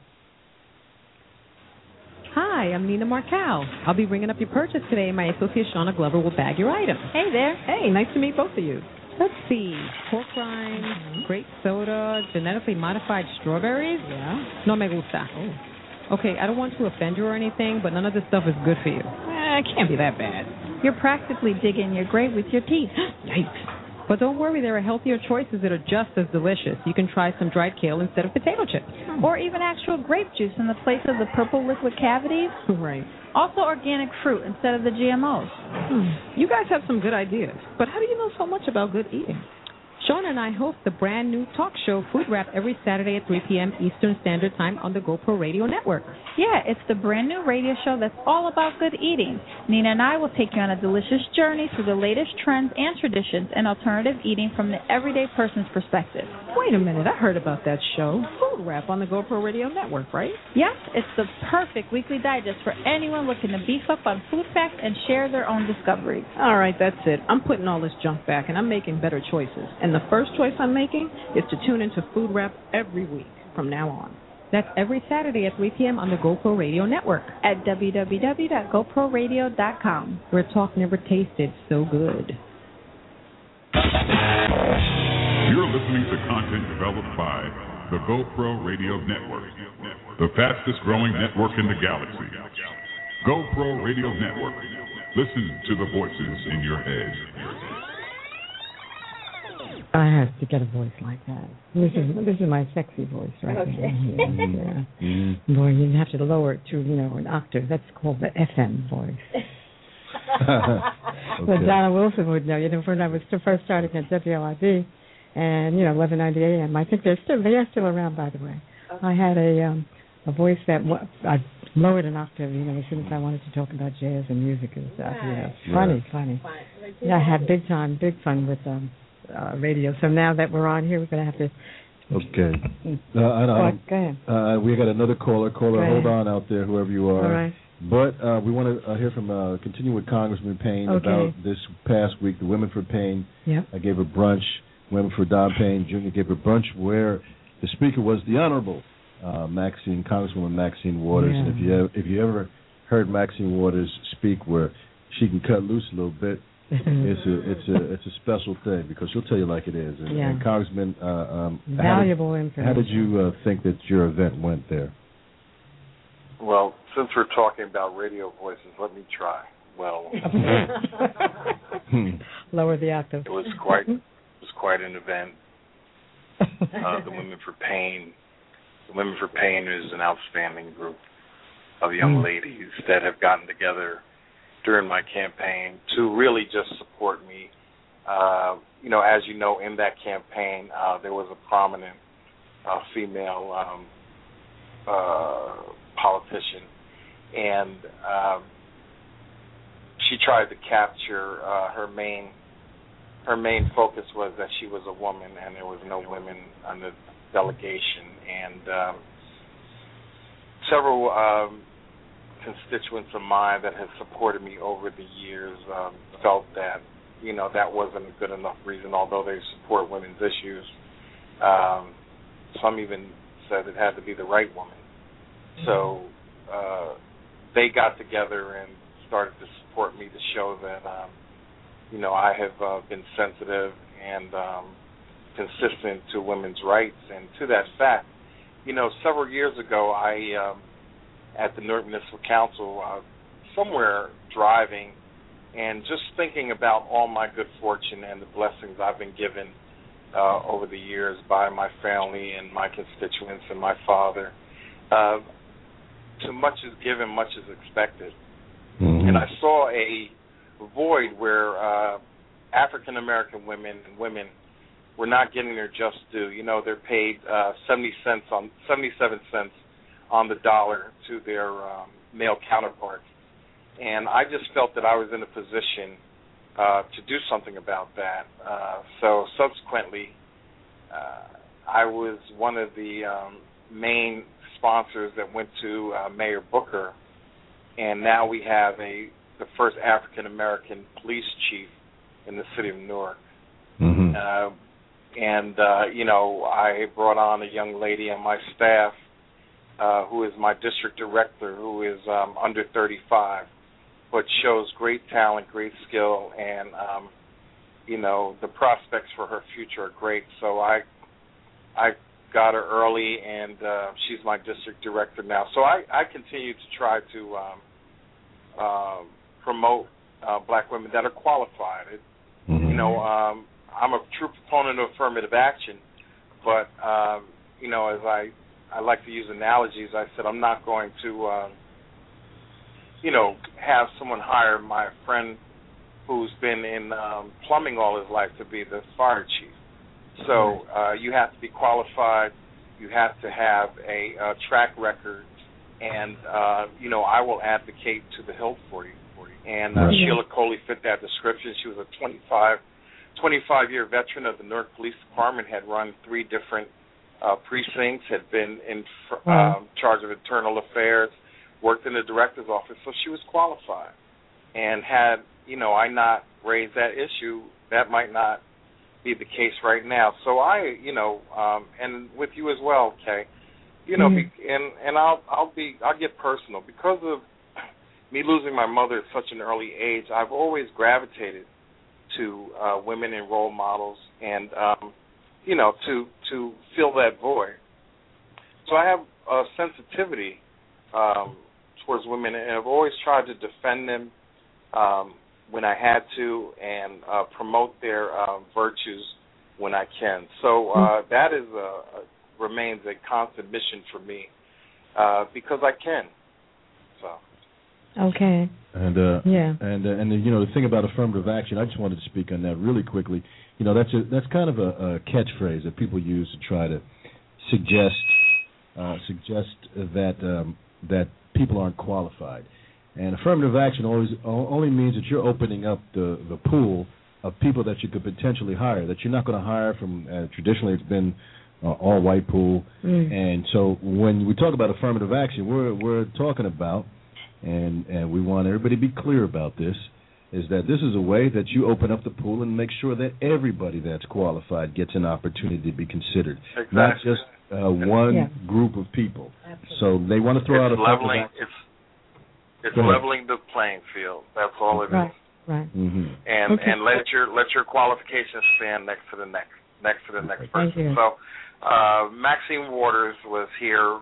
[SPEAKER 9] Hi, I'm Nina Marcal. I'll be ringing up your purchase today, and my associate Shauna Glover will bag your item. Hey there. Hey, nice to meet both of you. Let's see. Pork rinds, grape soda, genetically modified strawberries. Yeah. No me gusta. Oh. Okay, I don't want to offend you or anything, but none of this stuff is good for you. It can't be that bad.
[SPEAKER 10] You're practically digging your grave with your teeth.
[SPEAKER 9] Yikes. But don't worry, there are healthier choices that are just as delicious. You can try some dried kale instead of potato chips.
[SPEAKER 10] Or even actual grape juice in the place of the purple liquid cavities.
[SPEAKER 9] Right.
[SPEAKER 10] Also organic fruit instead of the GMOs.
[SPEAKER 9] You guys have some good ideas, but how do you know so much about good eating? Shauna and I host the brand new talk show Food Rap every Saturday at 3 p.m. Eastern Standard Time on the GoPro Radio Network.
[SPEAKER 10] Yeah, it's the brand new radio show that's all about good eating. Nina and I will take you on a delicious journey through the latest trends and traditions and alternative eating from the everyday person's perspective.
[SPEAKER 9] Wait a minute, I heard about that show, Food Rap on the GoPro Radio Network, right?
[SPEAKER 10] Yes, it's the perfect weekly digest for anyone looking to beef up on food facts and share their own discoveries.
[SPEAKER 9] All right, that's it. I'm putting all this junk back, and I'm making better choices. And the first choice I'm making is to tune into Food Rap every week from now on. That's every Saturday at 3 p.m. on the GoPro Radio Network.
[SPEAKER 10] At www.goproradio.com.
[SPEAKER 9] Where talk never tasted so good.
[SPEAKER 6] You're listening to content developed by the GoPro Radio Network, the fastest growing network in the galaxy. GoPro Radio Network. Listen to the voices in your head.
[SPEAKER 2] I have to get a voice like that. This is my sexy voice right here. Yeah. Boy, you have to lower it to an octave. That's called the FM voice. But Donna Wilson would know. When I was first starting at WLIB, and 1190 AM. I think they are still around, by the way. I had a voice that I lowered an octave. As soon as I wanted to talk about jazz and music and stuff. Yeah, funny. Yeah, I had big fun with radio. So now that we're on here, we're going to have to.
[SPEAKER 3] Okay.
[SPEAKER 2] Go ahead.
[SPEAKER 3] We got another caller. Hold on out there, whoever you are.
[SPEAKER 2] All right.
[SPEAKER 3] But we want to hear from, continue with Congressman Payne about this past week, the Women for Payne.
[SPEAKER 2] Yeah.
[SPEAKER 3] I gave a brunch. Women for Don Payne Jr. gave a brunch where the speaker was the Honorable Congresswoman Maxine Waters.
[SPEAKER 2] Yeah.
[SPEAKER 3] And if you ever heard Maxine Waters speak where she can cut loose a little bit, it's a special thing because she'll tell you like it is. And Congressman,
[SPEAKER 2] valuable information.
[SPEAKER 3] How did you think that your event went there?
[SPEAKER 8] Well, since we're talking about radio voices, let me try. Well,
[SPEAKER 2] lower the octave.
[SPEAKER 8] It was quite an event. The Women for Payne. The Women for Payne is an outstanding group of young ladies that have gotten together during my campaign to really just support me. As you know, in that campaign, there was a prominent female politician, and she tried to capture her main focus was that she was a woman and there was no women on the delegation, and several constituents of mine that have supported me over the years felt that that wasn't a good enough reason, although they support women's issues. Some even said it had to be the right woman. So they got together and started to support me to show that I have been sensitive and consistent to women's rights. And to that fact, several years ago, I, at the Newark Municipal Council, somewhere driving, And just thinking about all my good fortune and the blessings I've been given over the years by my family and my constituents and my father, too much is given, much is expected. Mm-hmm. And I saw a void where African American women and women were not getting their just due. You know, they're paid 77 cents on the dollar to their male counterparts. And I just felt that I was in a position to do something about that. So subsequently, I was one of the main sponsors that went to Mayor Booker, and now we have the first African American police chief in the city of Newark. Mm-hmm. You know, I brought on a young lady on my staff who is my district director, who is under 35, but shows great talent, great skill, and you know, the prospects for her future are great. So I got her early, and she's my district director now. So I continue to try to promote black women that are qualified. Mm-hmm. You know, I'm a true proponent of affirmative action, but you know, as I like to use analogies, I said I'm not going to you know, have someone hire my friend who's been in plumbing all his life to be the fire chief. So you have to be qualified. You have to have a track record, and you know, I will advocate to the hilt for you. And Sheila Coley fit that description. She was a 25-year veteran of the Newark Police Department, had run 3 different precincts, had been in charge of internal affairs, worked in the director's office, so she was qualified. And had, you know, I not raised that issue, that might not be the case right now. So I, you know, and with you as well, Kay, you know, and I'll get personal. Because of me losing my mother at such an early age, I've always gravitated to women and role models, and you know, to fill that void. So I have a sensitivity towards women, and I've always tried to defend them when I had to, and promote their virtues when I can. So that is remains a constant mission for me because I can. So.
[SPEAKER 2] Okay.
[SPEAKER 3] And you know, the thing about affirmative action, I just wanted to speak on that really quickly. You know, that's kind of a catchphrase that people use to try to suggest that people aren't qualified. And affirmative action only means that you're opening up the pool of people that you could potentially hire, that you're not going to hire from, traditionally it's been all white pool. And so when we talk about affirmative action, we're talking about, and we want everybody to be clear about this, is that this is a way that you open up the pool and make sure that everybody that's qualified gets an opportunity to be considered, not just one group of people. Absolutely. So they want to throw out a
[SPEAKER 8] leveling. It's leveling the playing field. That's all it is.
[SPEAKER 2] Right.
[SPEAKER 8] Mm-hmm. And let your qualifications stand next to the next person. So Maxine Waters was here.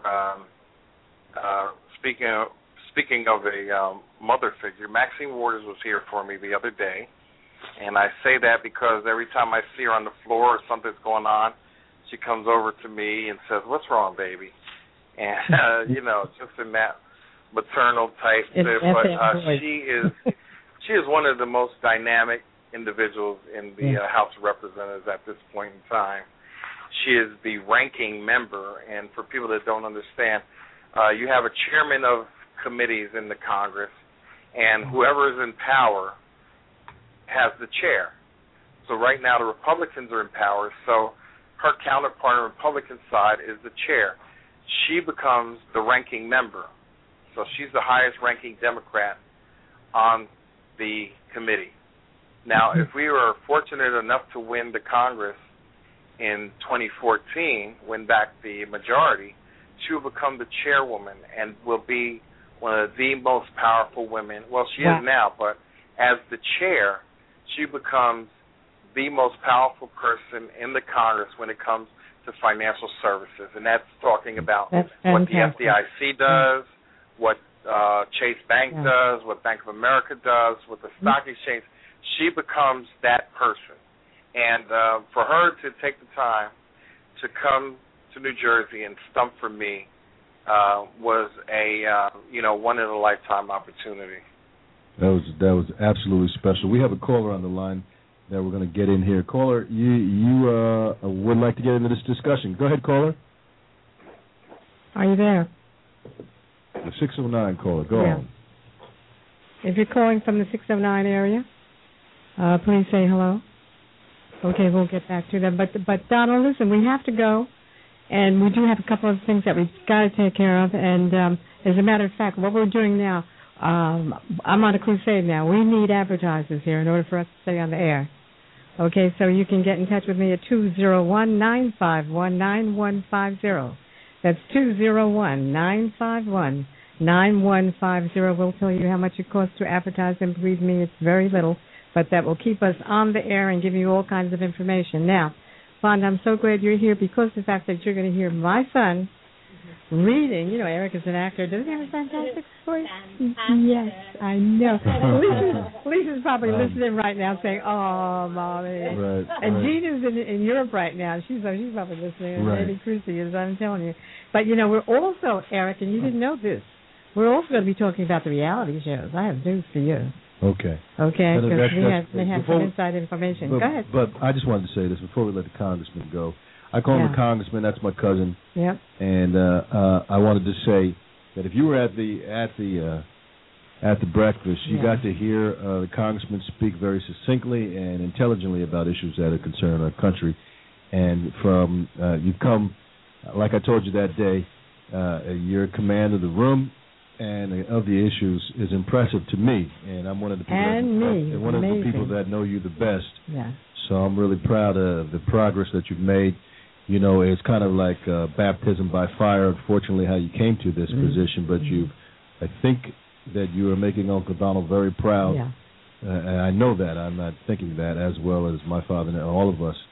[SPEAKER 8] Speaking of a mother figure, Maxine Waters was here for me the other day, and I say that because every time I see her on the floor or something's going on, she comes over to me and says, "What's wrong, baby?" And you know, just in that maternal type. But she is one of the most dynamic individuals in the House of Representatives at this point in time. She is the ranking member, and for people that don't understand, you have a chairman of committees in the Congress, and whoever is in power has the chair. So right now the Republicans are in power, so her counterpart on the Republican side is the chair. She becomes the ranking member. So she's the highest ranking Democrat on the committee. Now, if we were fortunate enough to win the Congress in 2014, win back the majority, she will become the chairwoman and will be one of the most powerful women. Well, she is now, but as the chair, she becomes the most powerful person in the Congress when it comes to financial services. And that's talking about what the FDIC does, what Chase Bank does, what Bank of America does, what the stock exchange. She becomes that person. And for her to take the time to come to New Jersey and stump for me was a one in a lifetime opportunity.
[SPEAKER 3] That was absolutely special. We have a caller on the line that we're going to get in here. Caller, you would like to get into this discussion. Go ahead, caller.
[SPEAKER 2] Are you there?
[SPEAKER 3] The 609 caller. Go on.
[SPEAKER 2] If you're calling from the 609 area, please say hello. Okay, we'll get back to them. But Donald, listen, we have to go, and we do have a couple of things that we've got to take care of. And as a matter of fact, what we're doing now, I'm on a crusade now. We need advertisers here in order for us to stay on the air. Okay, so you can get in touch with me at 201-951-9150. That's 201-951-9150. We'll tell you how much it costs to advertise, and believe me, it's very little, but that will keep us on the air and give you all kinds of information. Now, Fonda, I'm so glad you're here because of the fact that you're going to hear my son reading. You know, Eric is an actor. Doesn't he have a fantastic voice? Yes, I know. Lisa's probably listening right now saying, "Oh, Mommy."
[SPEAKER 3] Right,
[SPEAKER 2] and Gina's in Europe right now. She's probably listening. And Lady Chrissy is, I'm telling you. But, you know, we're also, Eric, and you didn't know this, we're also going to be talking about the reality shows. I have news for you.
[SPEAKER 3] Okay.
[SPEAKER 2] Okay, because we have some inside information. Go ahead.
[SPEAKER 3] But I just wanted to say this before we let the congressman go. I call him a congressman. That's my cousin.
[SPEAKER 2] Yep.
[SPEAKER 3] And I wanted to say that if you were at the breakfast, you got to hear the congressman speak very succinctly and intelligently about issues that are concerning our country. And from you've come, like I told you that day, your command of the room and of the issues is impressive to me. And I'm one of the people the people that know you the best.
[SPEAKER 2] Yeah.
[SPEAKER 3] So I'm really proud of the progress that you've made. You know, it's kind of like baptism by fire, unfortunately, how you came to this position. But I think that you are making Uncle Donald very proud.
[SPEAKER 2] Yeah.
[SPEAKER 3] And I know that. I'm not thinking that, as well as my father and all of us.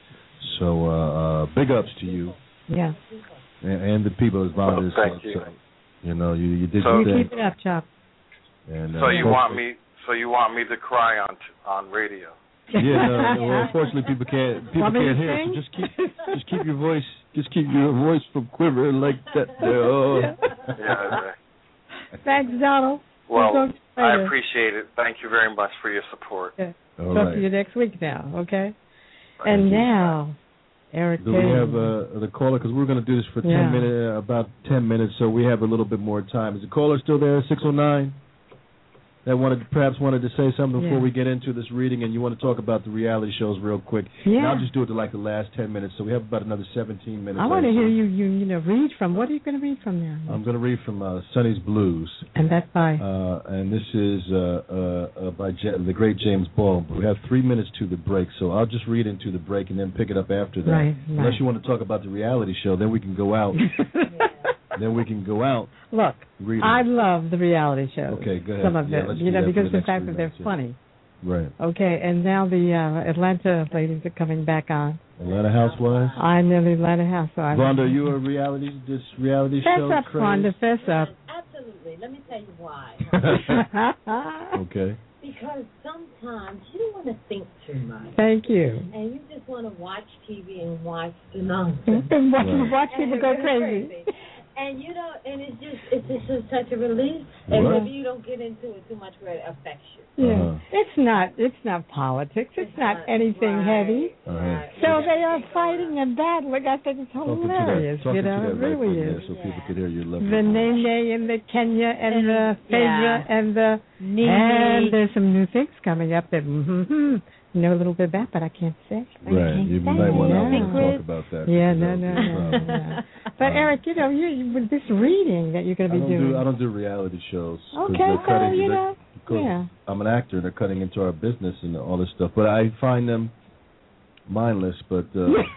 [SPEAKER 3] So big ups to you.
[SPEAKER 2] Yeah.
[SPEAKER 3] And the people as volunteers.
[SPEAKER 8] Thank you.
[SPEAKER 3] So, you know, you did your thing.
[SPEAKER 2] Keep it up, Chop.
[SPEAKER 3] And,
[SPEAKER 8] so you want me to cry on radio?
[SPEAKER 3] Yeah, well, unfortunately, people can't hear. So just keep your voice from quivering like that. Oh.
[SPEAKER 8] Yeah.
[SPEAKER 2] Thanks, Donald.
[SPEAKER 8] Well, I appreciate it. Thank you very much for your support.
[SPEAKER 2] Yeah. Talk to you next week now, okay?
[SPEAKER 3] Thank you.
[SPEAKER 2] Now, Eric.
[SPEAKER 3] Do we have the caller? Because we're going to do this for 10 minutes, about 10 minutes, so we have a little bit more time. Is the caller still there? 609. That perhaps wanted to say something before we get into this reading, and you want to talk about the reality shows real quick.
[SPEAKER 2] Yeah.
[SPEAKER 3] And I'll just do it to like the last 10 minutes, so we have about another 17 minutes.
[SPEAKER 2] I want to hear you read from. What are you going to read from there?
[SPEAKER 3] I'm going to read from Sonny's Blues.
[SPEAKER 2] And that's by?
[SPEAKER 3] And this is by the great James Baldwin. We have 3 minutes to the break, so I'll just read into the break and then pick it up after that.
[SPEAKER 2] Right.
[SPEAKER 3] Unless you want to talk about the reality show, then we can go out. Then we can go out.
[SPEAKER 2] Look, I love the reality shows.
[SPEAKER 3] Okay, go ahead.
[SPEAKER 2] Some of them, because of the fact that they're funny.
[SPEAKER 3] Right.
[SPEAKER 2] Okay, and now the Atlanta ladies are coming back on.
[SPEAKER 3] Atlanta Housewives?
[SPEAKER 2] I'm the Atlanta Housewives.
[SPEAKER 3] Vonda, are you a reality show?
[SPEAKER 2] Fess up, Vonda, fess up.
[SPEAKER 7] Absolutely. Let me tell you why.
[SPEAKER 3] Okay.
[SPEAKER 7] Because sometimes you don't want to think too much.
[SPEAKER 2] Thank you.
[SPEAKER 7] And you just want to watch TV and watch the nonsense.
[SPEAKER 2] And watch people go crazy.
[SPEAKER 7] And and it's just such a relief. And maybe you don't get into it too much where it affects you.
[SPEAKER 2] Yeah, it's not politics. It's not anything heavy. So they are fighting and battling. I think it's hilarious. It really is.
[SPEAKER 3] So people could hear you.
[SPEAKER 2] The Nene and the Kenya and the Phaedra and the and there's some new things coming up that know a little bit about, but I can't say.
[SPEAKER 3] Right, you might want to talk about that.
[SPEAKER 2] Yeah, no. But Eric, you with this reading that you're going to be doing.
[SPEAKER 3] I don't do reality shows.
[SPEAKER 2] Okay, so
[SPEAKER 3] because I'm an actor, and they're cutting into our business and all this stuff. But I find them mindless. But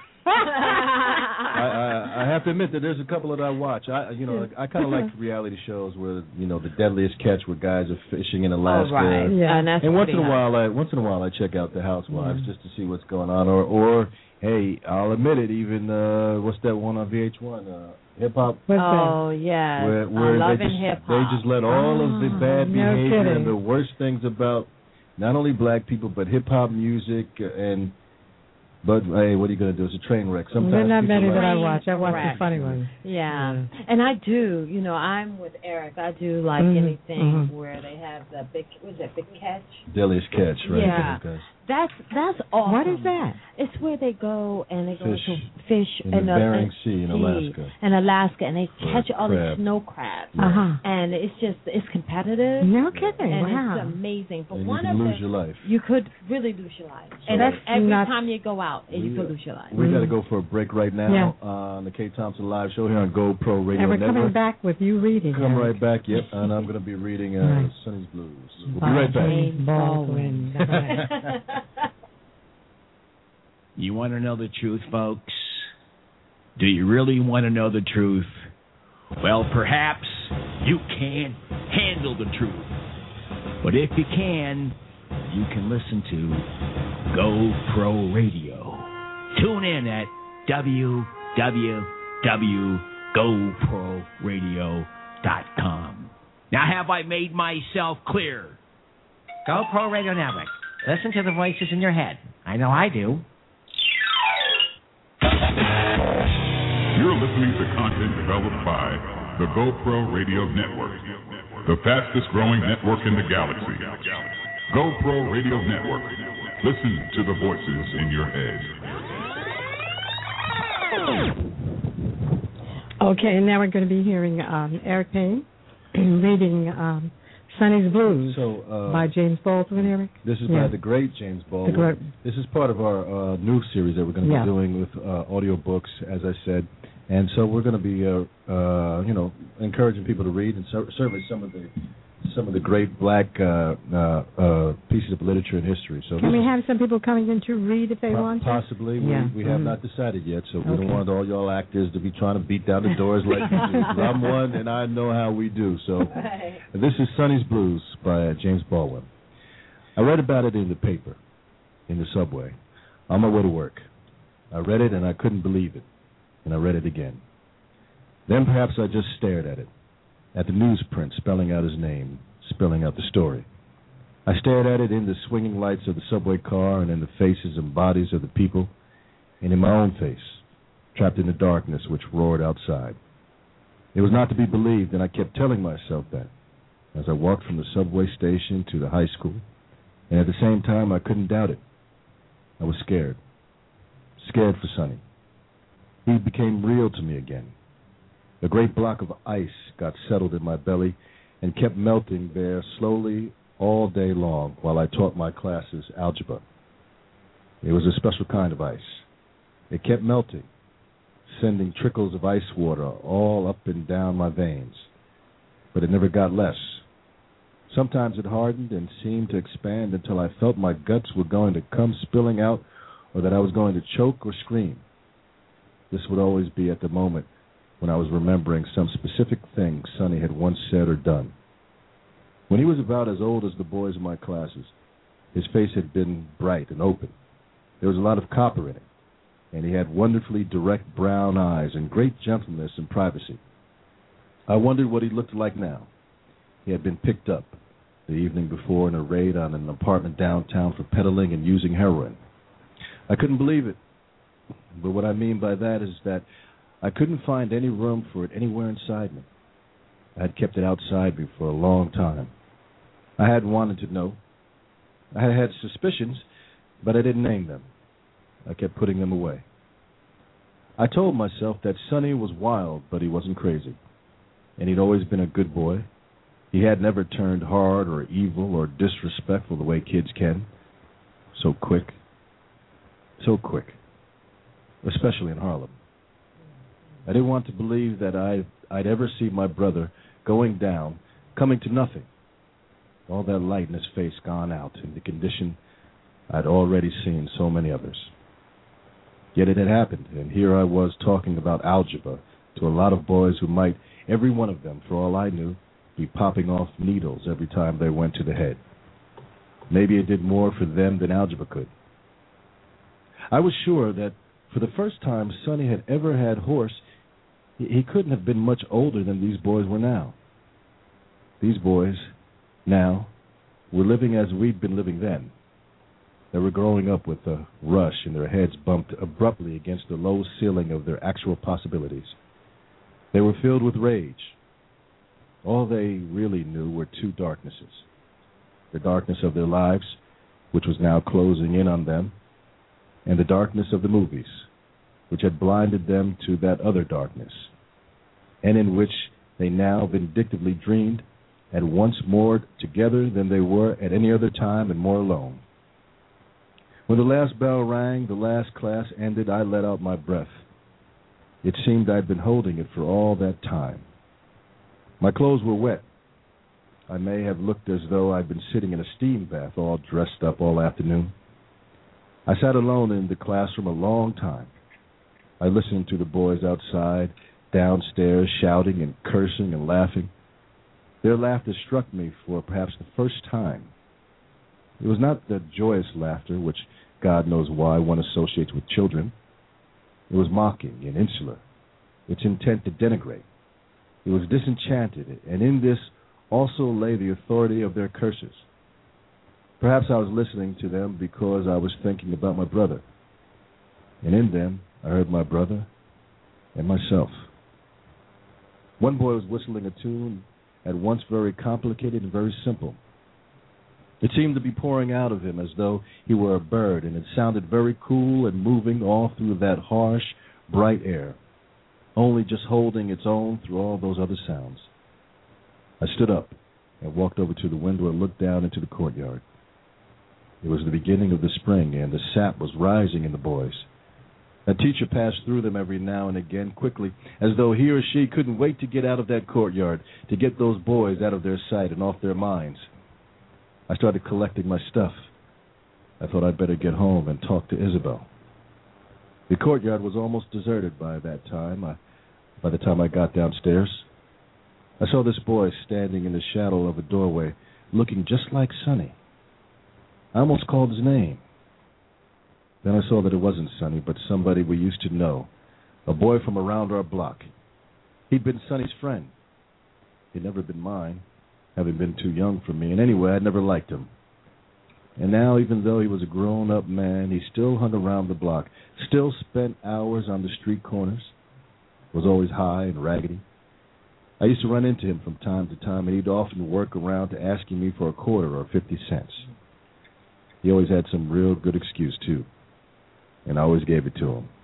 [SPEAKER 3] I have to admit that there's a couple that I watch. I kind of like reality shows where the Deadliest Catch, where guys are fishing in Alaska.
[SPEAKER 9] Oh, right. Yeah,
[SPEAKER 3] and once in a while I check out the Housewives just to see what's going on. Or hey, I'll admit it. Even what's that one on VH1? Hip hop.
[SPEAKER 7] Oh, yes.
[SPEAKER 3] Where
[SPEAKER 7] Loving Hip Hop.
[SPEAKER 3] They just let all of the bad behavior
[SPEAKER 2] kidding.
[SPEAKER 3] and the worst things about not only black people but hip hop music But hey, what are you going to do? It's a train wreck. Sometimes
[SPEAKER 2] there are not many that I watch. I watch
[SPEAKER 7] Correct.
[SPEAKER 2] the funny ones.
[SPEAKER 7] Yeah. And I do. You know, I'm with Eric. I do like anything where they have the big. Was it Big Catch?
[SPEAKER 3] Deadliest Catch, right?
[SPEAKER 7] Yeah. That's awesome.
[SPEAKER 2] What is that?
[SPEAKER 7] It's where they go and they go
[SPEAKER 3] Fish.
[SPEAKER 7] to fish
[SPEAKER 3] In the Bering Sea in Alaska.
[SPEAKER 7] In Alaska, and they catch all
[SPEAKER 3] crab.
[SPEAKER 7] these snow crabs.
[SPEAKER 2] Uh-huh.
[SPEAKER 7] And it's competitive.
[SPEAKER 2] No kidding.
[SPEAKER 7] And
[SPEAKER 2] wow.
[SPEAKER 7] it's amazing. But
[SPEAKER 3] And
[SPEAKER 7] one
[SPEAKER 3] you
[SPEAKER 7] of
[SPEAKER 3] can lose
[SPEAKER 7] them,
[SPEAKER 3] your life.
[SPEAKER 7] you could really lose your life.
[SPEAKER 3] So
[SPEAKER 7] And that's every
[SPEAKER 2] not-
[SPEAKER 7] time you go out, you could lose your life.
[SPEAKER 3] We got to go for a break right now on the Kate Thompson Live Show here on GoPro Radio
[SPEAKER 2] And we're
[SPEAKER 3] Network.
[SPEAKER 2] coming back with you reading.
[SPEAKER 3] Come
[SPEAKER 2] Eric.
[SPEAKER 3] right back, yep. And I'm going to be reading Sonny's Blues. We'll be
[SPEAKER 2] By
[SPEAKER 3] right back.
[SPEAKER 2] James Baldwin.
[SPEAKER 11] You want to know the truth, folks? Do you really want to know the truth? Well, perhaps you can't handle the truth. But if you can listen to GoPro Radio. Tune in at www.goproradio.com. Now, have I made myself clear?
[SPEAKER 12] GoPro Radio Network. Listen to the voices in your head. I know I do.
[SPEAKER 6] You're listening to content developed by the GoPro Radio Network, the fastest growing network in the galaxy. GoPro Radio Network. Listen to the voices in your head.
[SPEAKER 2] Okay, now we're going to be hearing Eric Payne reading Sonny's Blues by James Baldwin, Eric.
[SPEAKER 3] This is by the great James Baldwin. This is part of our new series that we're going to be doing with audio books, as I said. And so we're going to be, encouraging people to read, and certainly some of the great black pieces of literature and history. So
[SPEAKER 2] can we have some people coming in to read if they want to?
[SPEAKER 3] Possibly. We have not decided yet, so we don't want all y'all actors to be trying to beat down the doors like you do. 'Cause I'm one, and I know how we do. So this is Sonny's Blues by James Baldwin. I read about it in the paper, in the subway, on my way to work. I read it, and I couldn't believe it. And I read it again. Then perhaps I just stared at it, at the newsprint spelling out his name, spelling out the story. I stared at it in the swinging lights of the subway car and in the faces and bodies of the people, and in my own face, trapped in the darkness which roared outside. It was not to be believed, and I kept telling myself that as I walked from the subway station to the high school, and at the same time I couldn't doubt it. I was scared for Sonny. He became real to me again. A great block of ice got settled in my belly and kept melting there slowly all day long while I taught my classes algebra. It was a special kind of ice. It kept melting, sending trickles of ice water all up and down my veins. But it never got less. Sometimes it hardened and seemed to expand until I felt my guts were going to come spilling out or that I was going to choke or scream. This would always be at the moment when I was remembering some specific thing Sonny had once said or done. When he was about as old as the boys in my classes, his face had been bright and open. There was a lot of copper in it, and he had wonderfully direct brown eyes and great gentleness and privacy. I wondered what he looked like now. He had been picked up the evening before in a raid on an apartment downtown for peddling and using heroin. I couldn't believe it. But what I mean by that is that I couldn't find any room for it anywhere inside me. I had kept it outside me for a long time. I hadn't wanted to know. I had had suspicions, but I didn't name them. I kept putting them away. I told myself that Sonny was wild, but he wasn't crazy. And he'd always been a good boy. He had never turned hard or evil or disrespectful the way kids can. So quick. Especially in Harlem. I didn't want to believe that I'd ever see my brother going down, coming to nothing. All that light in his face gone out in the condition I'd already seen so many others. Yet it had happened, and here I was talking about algebra to a lot of boys who might, every one of them, for all I knew, be popping off needles every time they went to the head. Maybe it did more for them than algebra could. I was sure that for the first time Sonny had ever had horse, He couldn't have been much older than these boys were now. These boys, now, were living as we'd been living then. They were growing up with a rush and their heads bumped abruptly against the low ceiling of their actual possibilities. They were filled with rage. All they really knew were two darknesses. The darkness of their lives, which was now closing in on them, and the darkness of the movies, which had blinded them to that other darkness, and in which they now vindictively dreamed at once more together than they were at any other time and more alone. When the last bell rang, the last class ended, I let out my breath. It seemed I'd been holding it for all that time. My clothes were wet. I may have looked as though I'd been sitting in a steam bath all dressed up all afternoon. I sat alone in the classroom a long time. I listened to the boys outside, downstairs, shouting and cursing and laughing. Their laughter struck me for perhaps the first time. It was not the joyous laughter which God knows why one associates with children. It was mocking and insular, its intent to denigrate. It was disenchanted, and in this also lay the authority of their curses. Perhaps I was listening to them because I was thinking about my brother, and in them I heard my brother and myself. One boy was whistling a tune at once very complicated and very simple. It seemed to be pouring out of him as though he were a bird, and it sounded very cool and moving all through that harsh, bright air, only just holding its own through all those other sounds. I stood up and walked over to the window and looked down into the courtyard. It was the beginning of the spring, and the sap was rising in the boys. A teacher passed through them every now and again quickly, as though he or she couldn't wait to get out of that courtyard, to get those boys out of their sight and off their minds. I started collecting my stuff. I thought I'd better get home and talk to Isabel. The courtyard was almost deserted by that time. By the time I got downstairs, I saw this boy standing in the shadow of a doorway, looking just like Sonny. I almost called his name. Then I saw that it wasn't Sonny, but somebody we used to know, a boy from around our block. He'd been Sonny's friend. He'd never been mine, having been too young for me, and anyway, I'd never liked him. And now, even though he was a grown-up man, he still hung around the block, still spent hours on the street corners, was always high and raggedy. I used to run into him from time to time, and he'd often work around to asking me for a quarter or 50 cents. He always had some real good excuse, too, and I always gave it to him.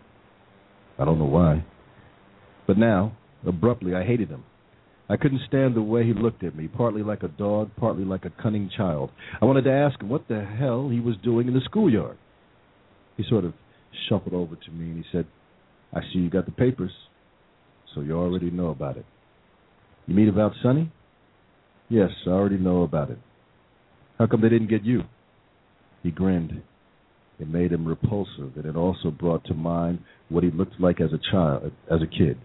[SPEAKER 3] I don't know why. But now, abruptly, I hated him. I couldn't stand the way he looked at me, partly like a dog, partly like a cunning child. I wanted to ask him what the hell he was doing in the schoolyard. He sort of shuffled over to me and he said, "I see you got the papers, so you already know about it." "You mean about Sonny?" "Yes, I already know about it." "How come they didn't get you?" He grinned. It made him repulsive, and it also brought to mind what he looked like as a kid.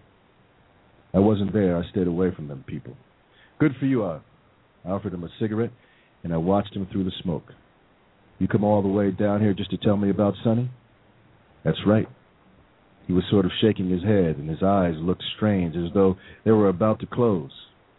[SPEAKER 3] I wasn't there. I stayed away from them people. "Good for you." I offered him a cigarette, and I watched him through the smoke. "You come all the way down here just to tell me about Sonny?" "That's right." He was sort of shaking his head, and his eyes looked strange, as though they were about to cross.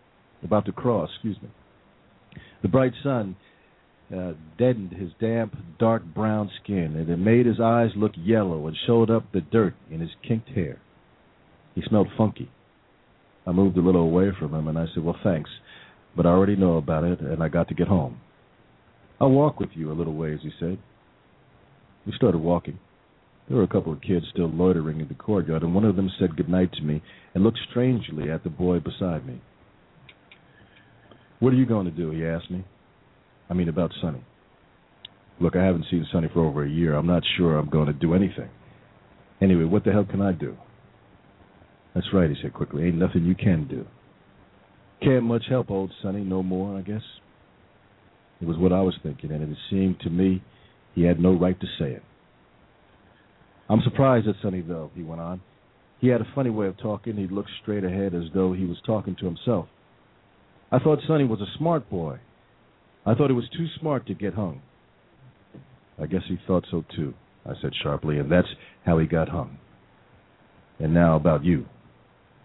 [SPEAKER 3] The bright sun deadened his damp, dark brown skin, and it made his eyes look yellow and showed up the dirt in his kinked hair. He smelled funky. I moved a little away from him, and I said, "Well, thanks, but I already know about it, and I got to get home." "I'll walk with you a little ways," he said. We started walking. There were a couple of kids still loitering in the courtyard, and one of them said goodnight to me and looked strangely at the boy beside me. "What are you going to do?" he asked me. "I mean, about Sonny." "Look, I haven't seen Sonny for over a year. I'm not sure I'm going to do anything. Anyway, what the hell can I do?" "That's right," he said quickly. "Ain't nothing you can do. Can't much help old Sonny no more, I guess." It was what I was thinking, and it seemed to me he had no right to say it. "I'm surprised at Sonny, though," he went on. "He had a funny way of talking. He looked straight ahead as though he was talking to himself. I thought Sonny was a smart boy. I thought he was too smart to get hung." "I guess he thought so, too," I said sharply, "and that's how he got hung. And now about you."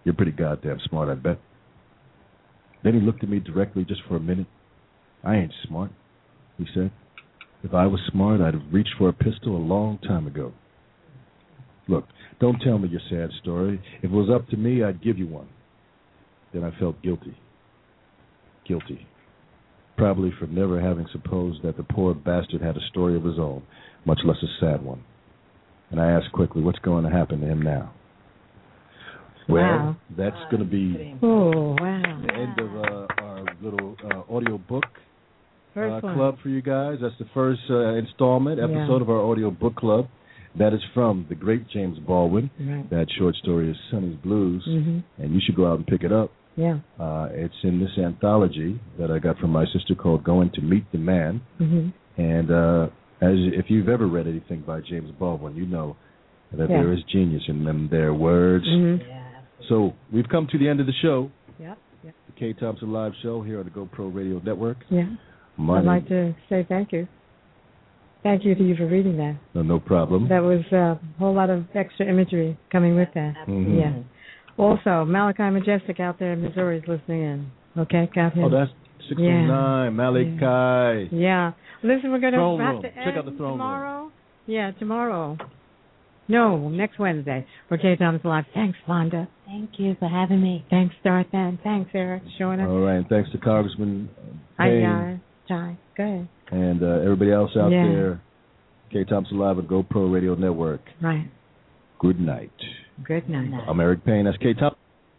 [SPEAKER 3] You're pretty goddamn smart, I bet. Then he looked at me directly just for a minute. I ain't smart, he said. If I was smart, I'd have reached for a pistol a long time ago. Look, don't tell me your sad story. If it was up to me, I'd give you one. Then I felt guilty. Guilty. Probably for never having supposed that the poor bastard had a story of his own, much less a sad one. And I asked quickly, what's going to happen to him now? Well, that's going to be the end of our little audio book club for you guys. That's the first episode of our audio book club. That is from the great James Baldwin. Right. That short story is Sonny's Blues, and you should go out and pick it up.
[SPEAKER 2] Yeah.
[SPEAKER 3] It's in this anthology that I got from my sister called Going to Meet the Man. And if you've ever read anything by James Baldwin, you know that there is genius in them, their words. So we've come to the end of the show.
[SPEAKER 2] Yep.
[SPEAKER 3] The Kay Thompson Live Show here on the GoPro Radio Network.
[SPEAKER 2] Yeah. I'd like to say thank you. Thank you to you for reading that.
[SPEAKER 3] No problem.
[SPEAKER 2] That was a whole lot of extra imagery coming with that. Yeah. Also, Malachi Majestic out there in Missouri is listening in. Okay, got him.
[SPEAKER 3] Oh, that's 609, Malachi.
[SPEAKER 2] Yeah. Listen, we're going to have to end
[SPEAKER 3] check out the throne
[SPEAKER 2] tomorrow.
[SPEAKER 3] room.
[SPEAKER 2] Yeah, tomorrow. No, next Wednesday for Kay Thompson Live. Thanks, Fonda.
[SPEAKER 7] Thank you for having me.
[SPEAKER 2] Thanks, Darthan. Thanks, Eric, showing us.
[SPEAKER 3] All right, and thanks to Congressman Payne.
[SPEAKER 2] Hi, go ahead.
[SPEAKER 3] And everybody else out there, Kay Thompson Live at GoPro Radio Network.
[SPEAKER 2] Right.
[SPEAKER 3] Good night.
[SPEAKER 2] Good night.
[SPEAKER 3] I'm Eric Payne. That's Kay Thompson.